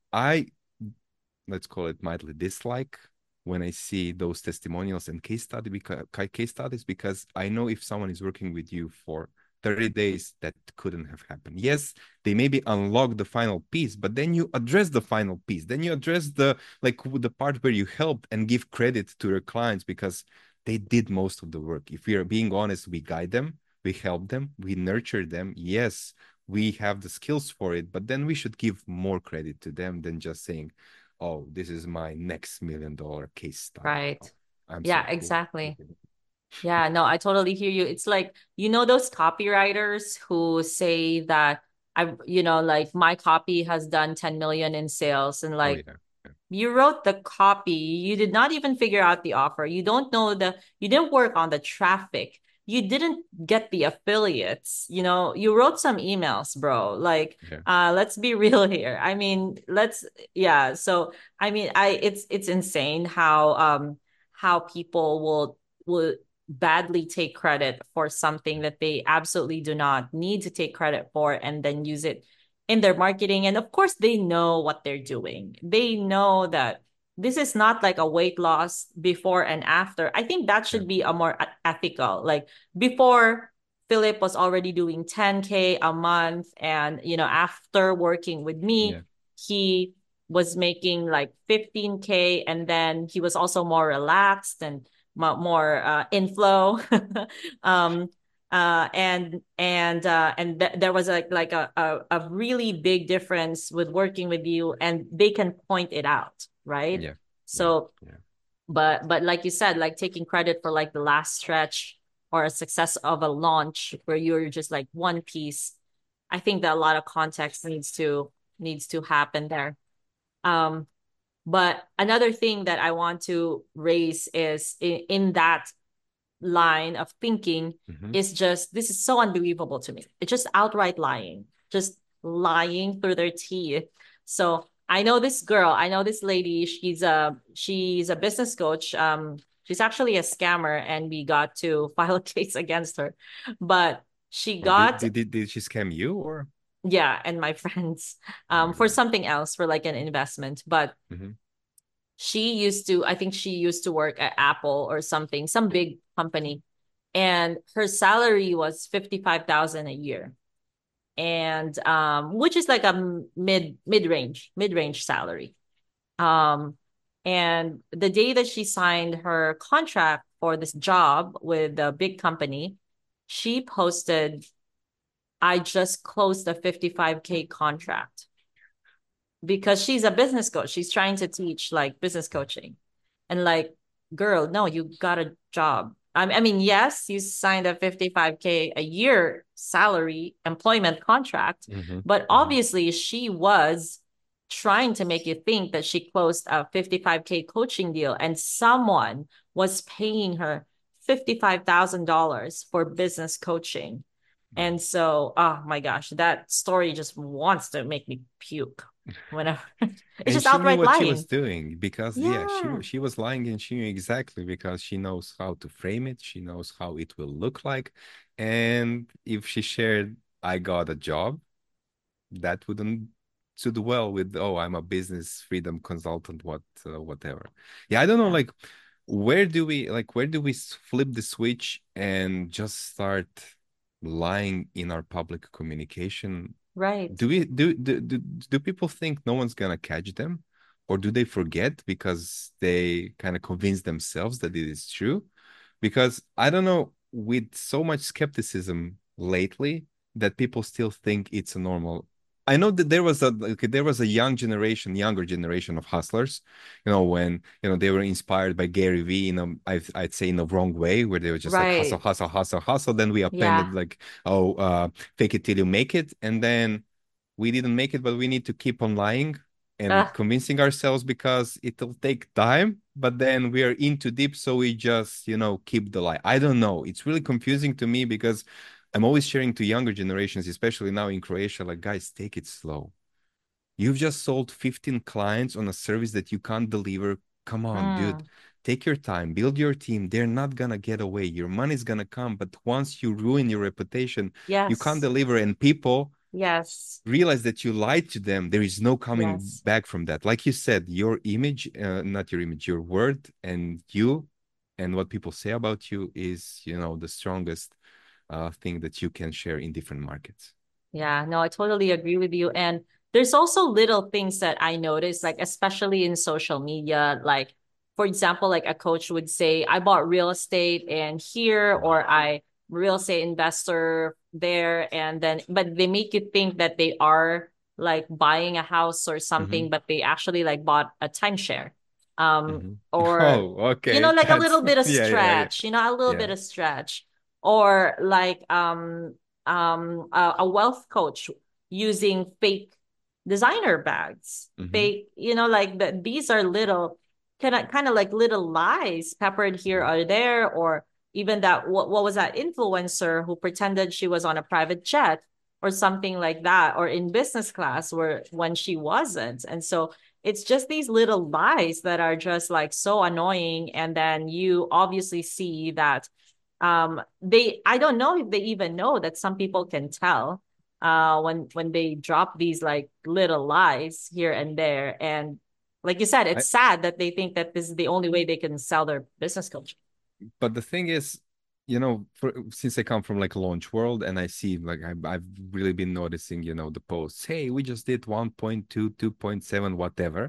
let's call it mildly dislike when I see those testimonials and case studies, because I know if someone is working with you for 30 days, that couldn't have happened. Yes, they maybe unlock the final piece, but then you address the final piece. Then you address the part where you help and give credit to your clients because they did most of the work. If we are being honest, we guide them, we help them, we nurture them. Yes, we have the skills for it, but then we should give more credit to them than just saying, oh, this is my next $1 million case study. right. Oh, I'm Yeah, so cool. exactly. Yeah, no, I totally hear you. It's like, those copywriters who say that like my copy has done 10 million in sales, and Oh, like yeah. Yeah. you wrote the copy, you did not even figure out the offer. You didn't work on the traffic. You didn't get the affiliates. You wrote some emails, bro. Like, Yeah. let's be real here. I mean, yeah. So, I mean, it's insane how people will badly take credit for something that they absolutely do not need to take credit for, and then use it in their marketing. And of course, they know what they're doing. They know that this is not like a weight loss before and after. I think that Yeah. should be a more ethical. Like before, Philip was already doing 10K a month. And, after working with Yeah. me, he was making like 15K. And then he was also more relaxed and more inflow. um, there was a really big difference with working with you, and they can point it out, right? Yeah. Yeah. So, Yeah. but like you said, like taking credit for like the last stretch or a success of a launch where you're just like one piece, I think that a lot of context needs to happen there. um but another thing that I want to raise is in that line of thinking Mm-hmm. is just, this is so unbelievable to me. It's just outright lying, just lying through their teeth. So I know this lady, she's a business coach. She's actually a scammer, and we got to file a case against her. But she Or did, got, did did did she scam you or? yeah, and my friends, Oh my for God. something else, for like an investment. But Mm-hmm. I think she used to work at Apple or something, some big company. And her salary was 55,000 a year. And which is like a mid range salary. Um and the day that she signed her contract for this job with a big company, she posted, I just closed a 55K contract, because she's a business coach. She's trying to teach like business coaching. And like, girl, no, you got a job. I mean, yes, you signed a 55K a year salary employment contract, Mm-hmm. but Mm-hmm. obviously she was trying to make you think that she closed a 55K coaching deal, and someone was paying her $55,000 for business coaching. Yeah. And so, oh my gosh, that story just wants to make me puke whenever it's And just she knew outright what she was lying. doing because yeah, Yeah. she was lying, and she knew exactly because she knows how to frame it. She knows how it will look like. And if she shared, I got a job, that wouldn't suit well with, oh, I'm a business freedom consultant, whatever. Yeah, I don't know, Yeah. like where do we flip the switch and just start lying in our public communication? Right. Do people think no one's gonna catch them, or do they forget because they kind of convince themselves that it is true? Because I don't know, with so much skepticism lately, that people still think it's a normal. I know that there was a younger generation of hustlers, when they were inspired by Gary Vee in I'd say in the wrong way, where they were just like hustle, Right. hustle, hustle, hustle. Then we Yeah. appended like, oh, fake it till you make it, and then we didn't make it, but we need to keep on lying and Ugh, convincing ourselves because it'll take time. but then we are in too deep, so we just, keep the lie. I don't know. It's really confusing to me because I'm always sharing to younger generations, especially now in Croatia, like, guys, take it slow. You've just sold 15 clients on a service that you can't deliver. Come on, dude. Mm, Take your time, build your team. They're not gonna get away. Your money's gonna come, but once you ruin your reputation, you can't yes. deliver, and people Yes. realize that you lied to them. There is no coming Yes. back from that. Like you said, your image, not your image, your word and you and what people say about you is, the strongest thing that you can share in different markets. Yeah, no, I totally agree with you. And there's also little things that I notice, like especially in social media, like for example, like a coach would say, I bought real estate and here, or I real estate investor there, and then but they make you think that they are like buying a house or Mm-hmm. something, but they actually like bought a timeshare. Mm-hmm. Or Oh, okay. like a That's little bit of yeah, yeah, yeah. stretch, a little Yeah. bit of stretch. Or like a wealth coach using fake designer bags, Mm-hmm. fake, like these are little kind of like little lies peppered here Mm-hmm. or there. Or even that, what was that influencer who pretended she was on a private jet or something like that, or in business class where when she wasn't. And so it's just these little lies that are just like so annoying. And then you obviously see that they I don't know if they even know that some people can tell when they drop these like little lies here and there. And like you said, I, it's sad that they think that this is the only way they can sell their business coach. but the thing is, since I come from like launch world and I see like I've really been noticing, the posts, hey, we just did 1.2, 2.7, whatever,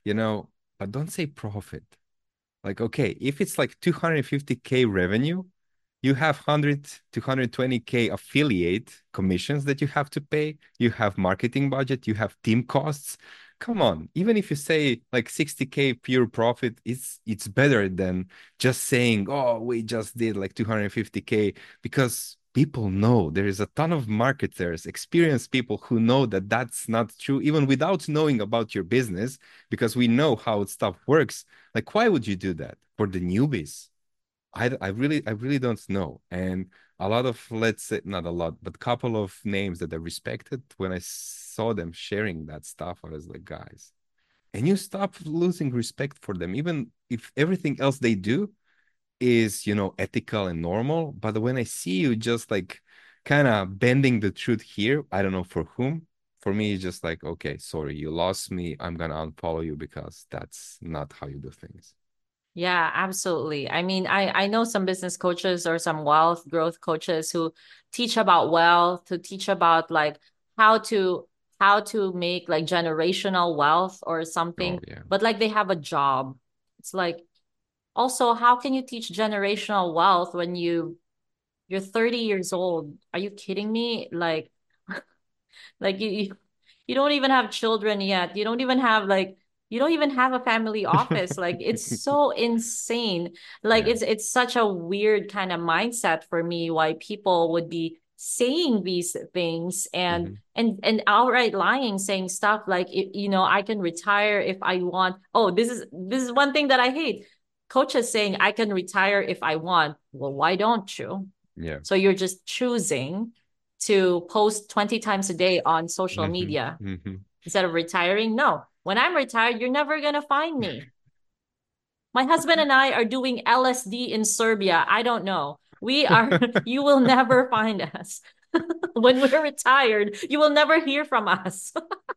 but don't say profit. Like, okay, if it's like 250K revenue, you have 100 to 120K affiliate commissions that you have to pay. You have marketing budget, you have team costs. Come on, even if you say like 60K pure profit, it's better than just saying, oh, we just did like 250K, because people know there is a ton of marketers, experienced people who know that that's not true, even without knowing about your business, because we know how stuff works. Like, why would you do that for the newbies? I really don't know. And a lot of, let's say, not a lot, but couple of names that I respected, when I saw them sharing that stuff, I was like, guys, and you stop losing respect for them, even if everything else they do is, ethical and normal. But when I see you just like kind of bending the truth here, I don't know for whom. For me, it's just like, okay, sorry, you lost me. I'm gonna unfollow you because that's not how you do things. Yeah, absolutely. I mean, I know some business coaches or some wealth growth coaches who teach about wealth, to teach about like how to how to make like generational wealth or Oh something, yeah. but like they have a job. It's like, also, how can you teach generational wealth when you're 30 years old? Are you kidding me? Like you don't even have children yet. You don't even have a family office. Like it's so insane. Like Yeah. it's such a weird kind of mindset for me why people would be saying these things and Mhm. outright lying, saying stuff like I can retire if I want. Oh, this is one thing that I hate. Coaches saying I can retire if I want. Well, why don't you? Yeah. So you're just choosing to post 20 times a day on social Mhm. media Mhm. instead of retiring. No, when I'm retired, you're never going to find me. My husband and I are doing LSD in Serbia. I don't know. You will never find us. When we're retired, you will never hear from us.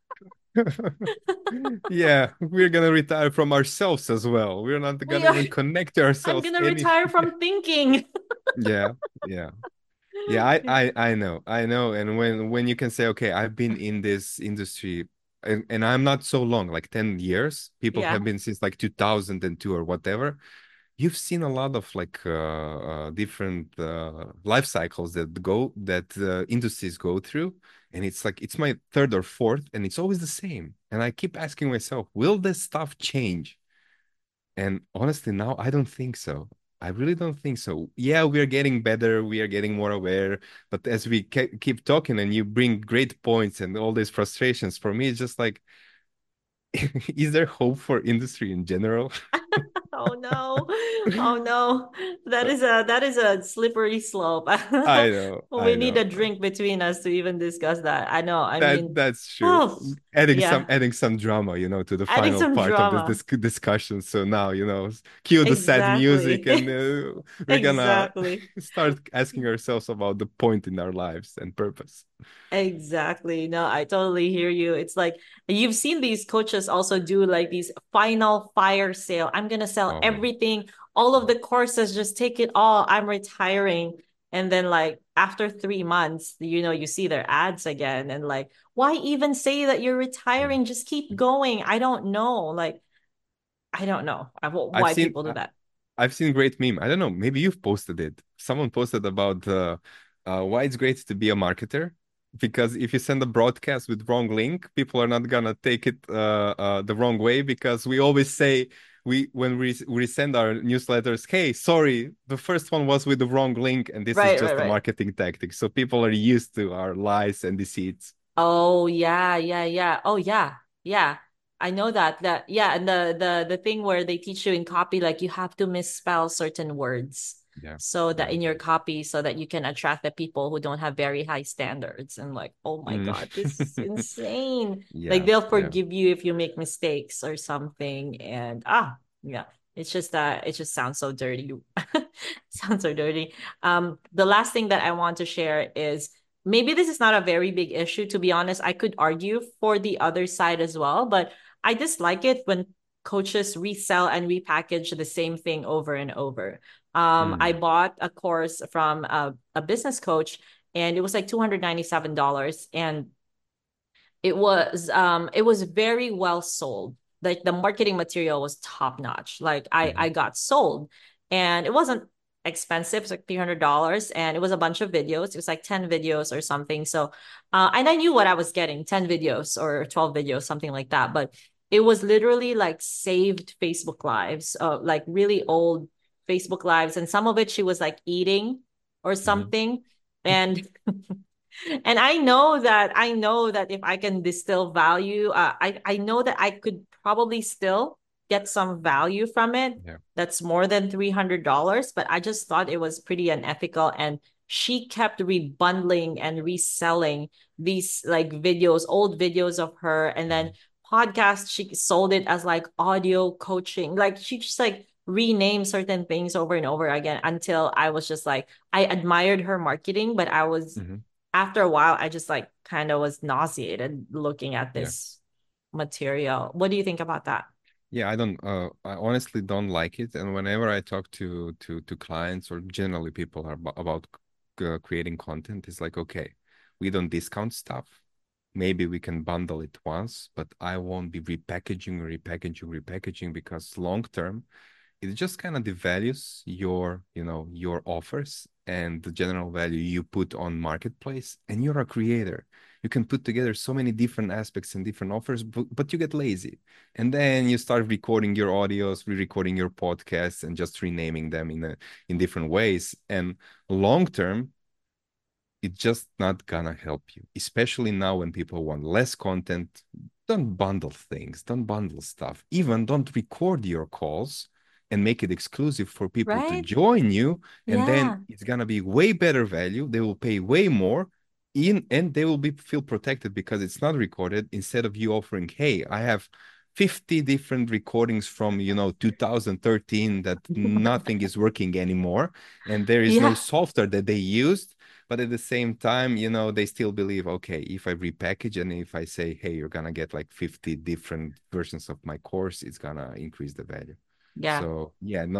Yeah, we're gonna retire from ourselves as well. We're not we gonna are, even connect to I'm ourselves going to retire anything. from thinking. Yeah, yeah. Yeah, I know. I know. And when you can say, okay, I've been in this industry, and I'm not so long, like 10 years. People Yeah. have been since like 2002 or whatever. You've seen a lot of like different life cycles that industries go through, and it's like it's my third or fourth, and it's always the same. And I keep asking myself, will this stuff change? And honestly, now I don't think so. I really don't think so. Yeah, we are getting better, we are getting more aware, but as we keep talking and you bring great points and all these frustrations, for me, it's just like, is there hope for industry in general? Oh no. Oh no. That is a slippery slope. I know, We I need know. a drink between us to even discuss that. I know. I That mean, that's true. oh Adding yeah. adding some drama, to the Adding final some part of this drama. discussion. So now, cue the sad music, Exactly. and we're gonna Exactly. start asking ourselves about the point in our lives and purpose. Exactly. No, I totally hear you. It's like you've seen these coaches also do like these final fire sale. I'm gonna sell Oh, everything, all of the courses, just take it all. I'm retiring. And then like after 3 months, you see their ads again. And like, why even say that you're yeah. retiring? Just keep going. I don't know. Like, I don't know I've why seen people do I- that. I've seen great meme. I don't know, maybe you've posted it. Someone posted about why it's great to be a marketer. Because if you send a broadcast with wrong link, people are not gonna take it the wrong way. Because we always say when we send our newsletters, hey, sorry, the first one was with the wrong link, and this is Right, right, just a right. marketing tactic. So people are used to our lies and deceits. Oh yeah, yeah, yeah. Oh yeah. Yeah. I know that yeah, and the thing where they teach you in copy like you have to misspell certain words Yeah, so that yeah. in your copy so that you can attract the people who don't have very high standards and like, "Oh my Mm. God, this is insane." Like Yeah, they'll yeah. forgive you if you make mistakes or something and yeah. It's just that it just sounds so dirty. Sounds so dirty. The last thing that I want to share is maybe this is not a very big issue, to be honest. I could argue for the other side as well, but I dislike it when coaches resell and repackage the same thing over and over. I Mm. bought a course from a business coach and it was like $297 and it was very well sold. Like the marketing material was top notch. Like I Mhm. I got sold and it wasn't expensive. It was like $300 and it was a bunch of videos. It was like 10 videos or something. So and I knew what I was getting, 10 videos or 12 videos, something like that. But it was literally like saved Facebook lives, like really old Facebook lives. And some of it she was like eating or Mhm. something. And and I know that if I can distill value, I know that I could probably still get some value from it. Yeah. That's more than $300, but I just thought it was pretty unethical. And she kept rebundling and reselling these like videos, old videos of her, and then Mhm. podcast. She sold it as like audio coaching. Like she just like renamed certain things over and over again until I was just like, I admired her marketing, but I was Mhm. after a while, I just like kind of was nauseated looking at Yeah. this material. What do you think about that? Yeah, I honestly don't like it. And whenever I talk to clients or generally people are about creating content, it's like, okay, we don't discount stuff. Maybe we can bundle it once, but I won't be repackaging because long term, it just kind of devalues your offers and the general value you put on marketplace. And you're a creator, you can put together so many different aspects and different offers, but you get lazy, and then you start recording your audios, re-recording your podcasts, and just renaming them in different ways. And long term, it's just not gonna help you, especially now when people want less content. Don't bundle things, don't bundle stuff, even don't record your calls and make it exclusive for people to Right? join you. And then Yeah. it's gonna be way better value, they will pay way more and they will be feel protected because it's not recorded. Instead of you offering, hey, I have 50 different recordings from 2013 that nothing is working anymore, and there is no Yeah. software that they used. But at the same time, they still believe, okay, if I repackage and if I say, hey, you're gonna get like 50 different versions of my course, it's gonna increase the value. Yeah. So yeah, no,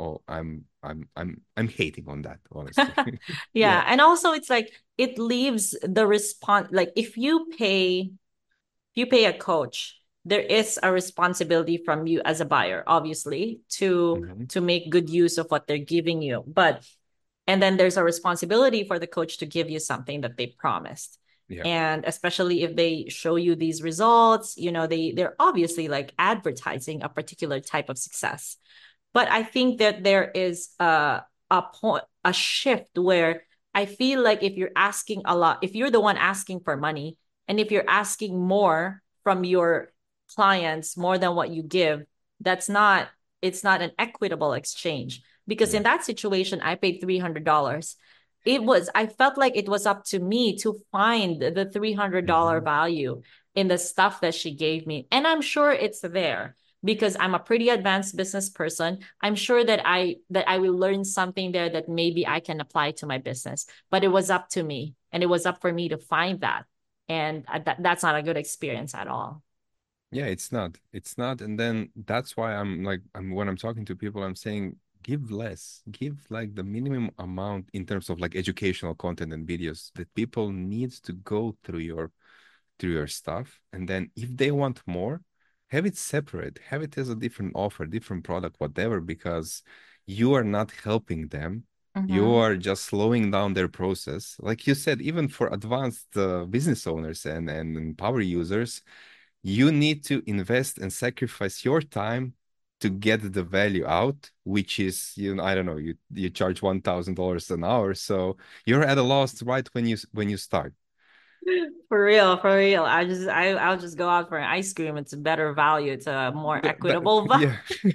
I'm hating on that, honestly. Yeah. Yeah. And also it's like it leaves the response like if you pay a coach, there is a responsibility from you as a buyer, obviously, to Mhm. to make good use of what they're giving you. But and then there's a responsibility for the coach to give you something that they promised. Yeah. And especially if they show you these results, they're obviously like advertising a particular type of success. But I think that there is a shift where I feel like if you're asking a lot, if you're the one asking for money, and if you're asking more from your clients more than what you give, that's not it's not an equitable exchange. Because in that situation, I paid $300. I felt like it was up to me to find the $300 value in the stuff that she gave me. And I'm sure it's there because I'm a pretty advanced business person. I'm sure that I will learn something there that maybe I can apply to my business. But it was up to me, and it was up for me to find that. And that's not a good experience at all. Yeah, it's not. And then that's why I'm when I'm talking to people, I'm saying give less, give like the minimum amount in terms of like educational content and videos that people needs to go through your stuff. And then if they want more, have it separate, have it as a different offer, different product, whatever, because you are not helping them. You Mm-hmm. are just slowing down their process. Like you said, even for advanced business owners and power users, you need to invest and sacrifice your time to get the value out, which is, I don't know, you charge $1,000 an hour, so you're at a loss right when you start. For real, for real. I'll just go out for an ice cream. It's a better value. It's a more equitable Yeah,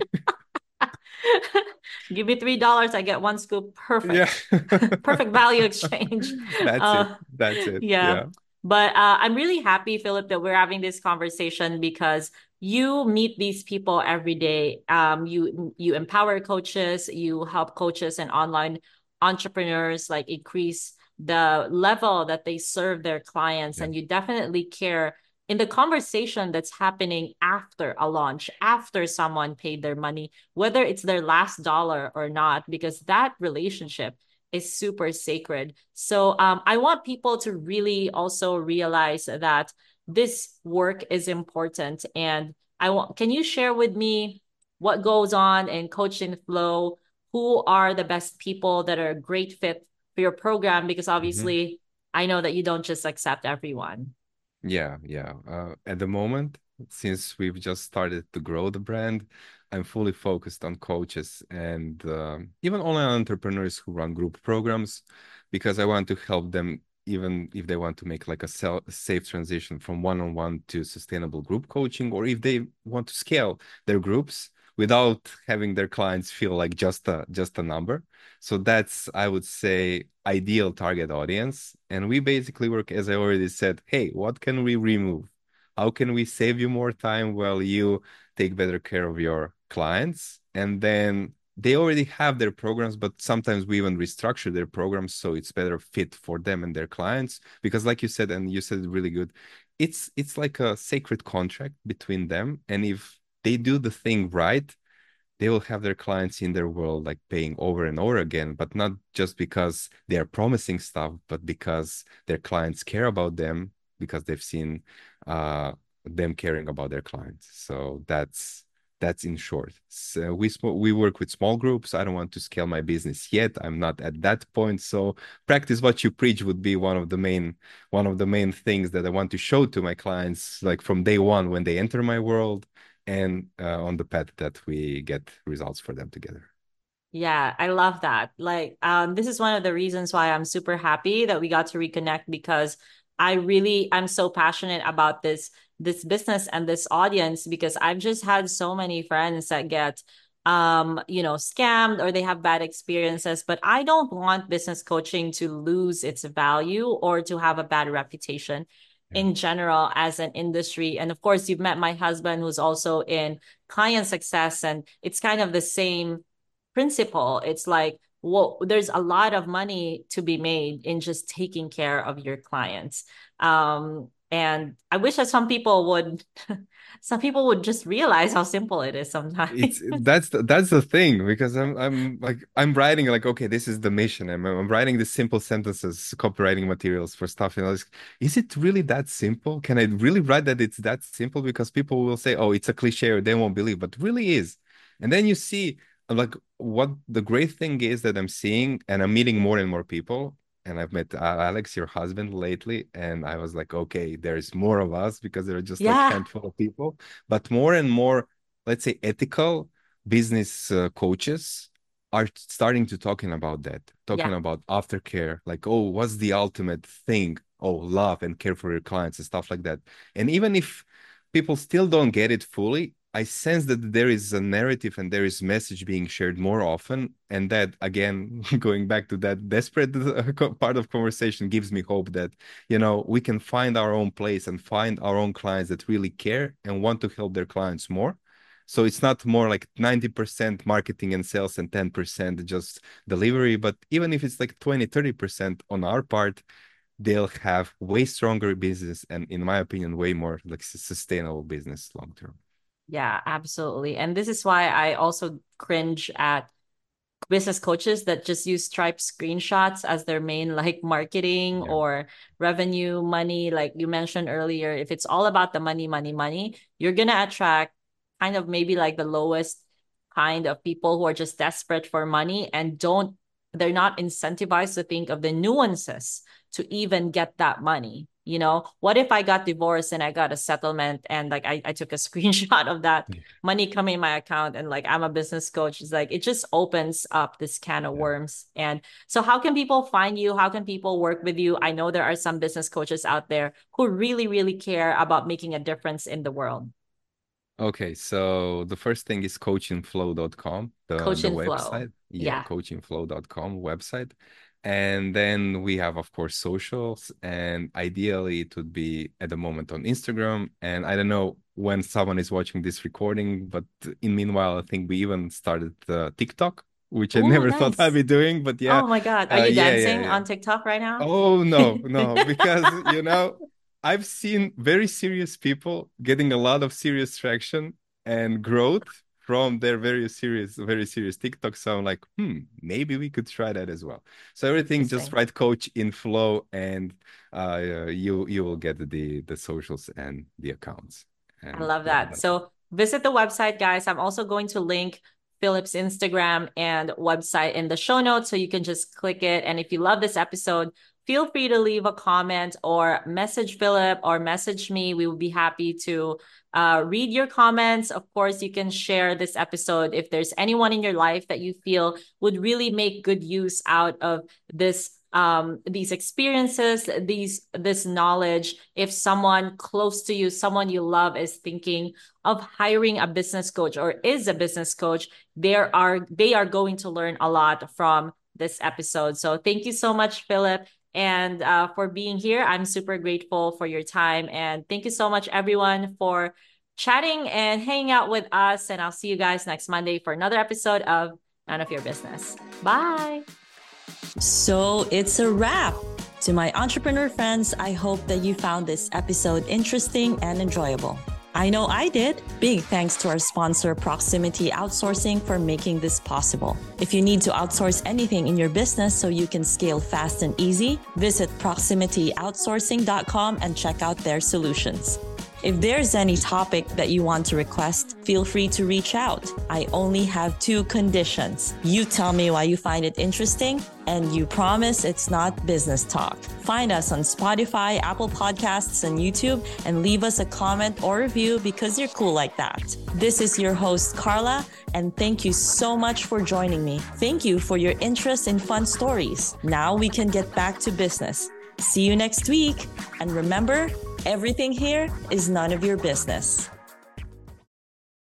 Give me $3, I get one scoop. yeah. Perfect. Perfect value exchange. That's it. Uh, That's it. yeah. Yeah. But I'm really happy, Philip, that we're having this conversation because you meet these people every day. You empower coaches, you help coaches and online entrepreneurs like increase the level that they serve their clients, Yeah. and you definitely care in the conversation that's happening after a launch, after someone paid their money, whether it's their last dollar or not, because that relationship is super sacred. So I want people to really also realize that this work is important. And can you share with me what goes on in Coaching Flow? Who are the best people that are a great fit for your program? Because Mhm. obviously, I know that you don't just accept everyone. Yeah, yeah. At the moment, since we've just started to grow the brand, I'm fully focused on coaches and even online entrepreneurs who run group programs, because I want to help them even if they want to make like a safe transition from one-on-one to sustainable group coaching, or if they want to scale their groups without having their clients feel like just a number. So that's, I would say, ideal target audience. And we basically work, as I already said, hey, what can we remove? How can we save you more time while you take better care of your clients? And then they already have their programs, but sometimes we even restructure their programs so it's better fit for them and their clients. Because like you said, and you said it really good, it's like a sacred contract between them. And if they do the thing right, they will have their clients in their world like paying over and over again, but not just because they are promising stuff, but because their clients care about them, because they've seen uh, them caring about their clients. So that's in short. So we work with small groups. I don't want to scale my business yet. I'm not at that point. So practice what you preach would be one of the main things that I want to show to my clients, like from day one when they enter my world, and on the path that we get results for them together. Yeah, I love that. Like, this is one of the reasons why I'm super happy that we got to reconnect because I'm so passionate about this business and this audience because I've just had so many friends that get scammed or they have bad experiences, but I don't want business coaching to lose its value or to have a bad reputation Yeah. in general as an industry. And of course, you've met my husband who's also in client success, and it's kind of the same principle. It's like, well, there's a lot of money to be made in just taking care of your clients. And I wish that some people would just realize how simple it is sometimes. It's that's the thing, because I'm writing like, okay, this is the mission. I'm writing the simple sentences, copywriting materials for stuff, is it really that simple? Can I really write that it's that simple? Because people will say, oh, it's a cliche, or they won't believe, but really is. And then you see like what the great thing is that I'm seeing, and I'm meeting more and more people. And I've met Alex, your husband, lately, and I was like, okay, there's more of us, because there are just like Yeah. handful of people, but more and more, let's say, ethical business coaches are starting to talking Yeah. about aftercare, like, oh, what's the ultimate thing? Oh, love and care for your clients and stuff like that. And even if people still don't get it fully, I sense that there is a narrative and there is message being shared more often. And that, again, going back to that desperate part of conversation, gives me hope that, we can find our own place and find our own clients that really care and want to help their clients more. So it's not more like 90% marketing and sales and 10% just delivery. But even if it's like 20, 30% on our part, they'll have way stronger business and, in my opinion, way more like sustainable business long term. Yeah, absolutely. And this is why I also cringe at business coaches that just use Stripe screenshots as their main like marketing or revenue, money. Like you mentioned earlier, if it's all about the money, you're going to attract kind of maybe like the lowest kind of people who are just desperate for money and they're not incentivized to think of the nuances to even get that money. What if I got divorced and I got a settlement and like I took a screenshot of that money coming in my account and like I'm a business coach? It's like it just opens up this can of worms. And so how can people find you? How can people work with you? I know there are some business coaches out there who really, really care about making a difference in the world. Okay, so the first thing is coachingflow.com, the website. Coachingflow.com website. And then we have, of course, socials, and ideally it would be at the moment on Instagram. And I don't know when someone is watching this recording, but in meanwhile, I think we even started TikTok, which I never thought I'd be doing, but yeah. Oh my God. Are you dancing on TikTok right now? Oh, no, because, I've seen very serious people getting a lot of serious traction and growth from their very serious TikTok. So I'm like, maybe we could try that as well. So everything, just write Coach in Flow, and you will get the socials and the accounts. And I love that. So visit the website, guys. I'm also going to link Philip's Instagram and website in the show notes, so you can just click it. And if you love this episode, feel free to leave a comment or message Philip or message me. We will be happy to read your comments. Of course, you can share this episode if there's anyone in your life that you feel would really make good use out of this, these experiences, this knowledge. If someone close to you, someone you love, is thinking of hiring a business coach or is a business coach, they are going to learn a lot from this episode. So thank you so much, Philip. And for being here. I'm super grateful for your time. And thank you so much, everyone, for chatting and hanging out with us. And I'll see you guys next Monday for another episode of None of Your Business. Bye. So it's a wrap. To my entrepreneur friends, I hope that you found this episode interesting and enjoyable. I know I did. Big thanks to our sponsor, Proximity Outsourcing, for making this possible. If you need to outsource anything in your business so you can scale fast and easy, visit proximityoutsourcing.com and check out their solutions. If there's any topic that you want to request, feel free to reach out. I only have 2 conditions. You tell me why you find it interesting, and you promise it's not business talk. Find us on Spotify, Apple Podcasts, and YouTube, and leave us a comment or review because you're cool like that. This is your host, Carla, and thank you so much for joining me. Thank you for your interest in fun stories. Now we can get back to business. See you next week. And remember, everything here is none of your business.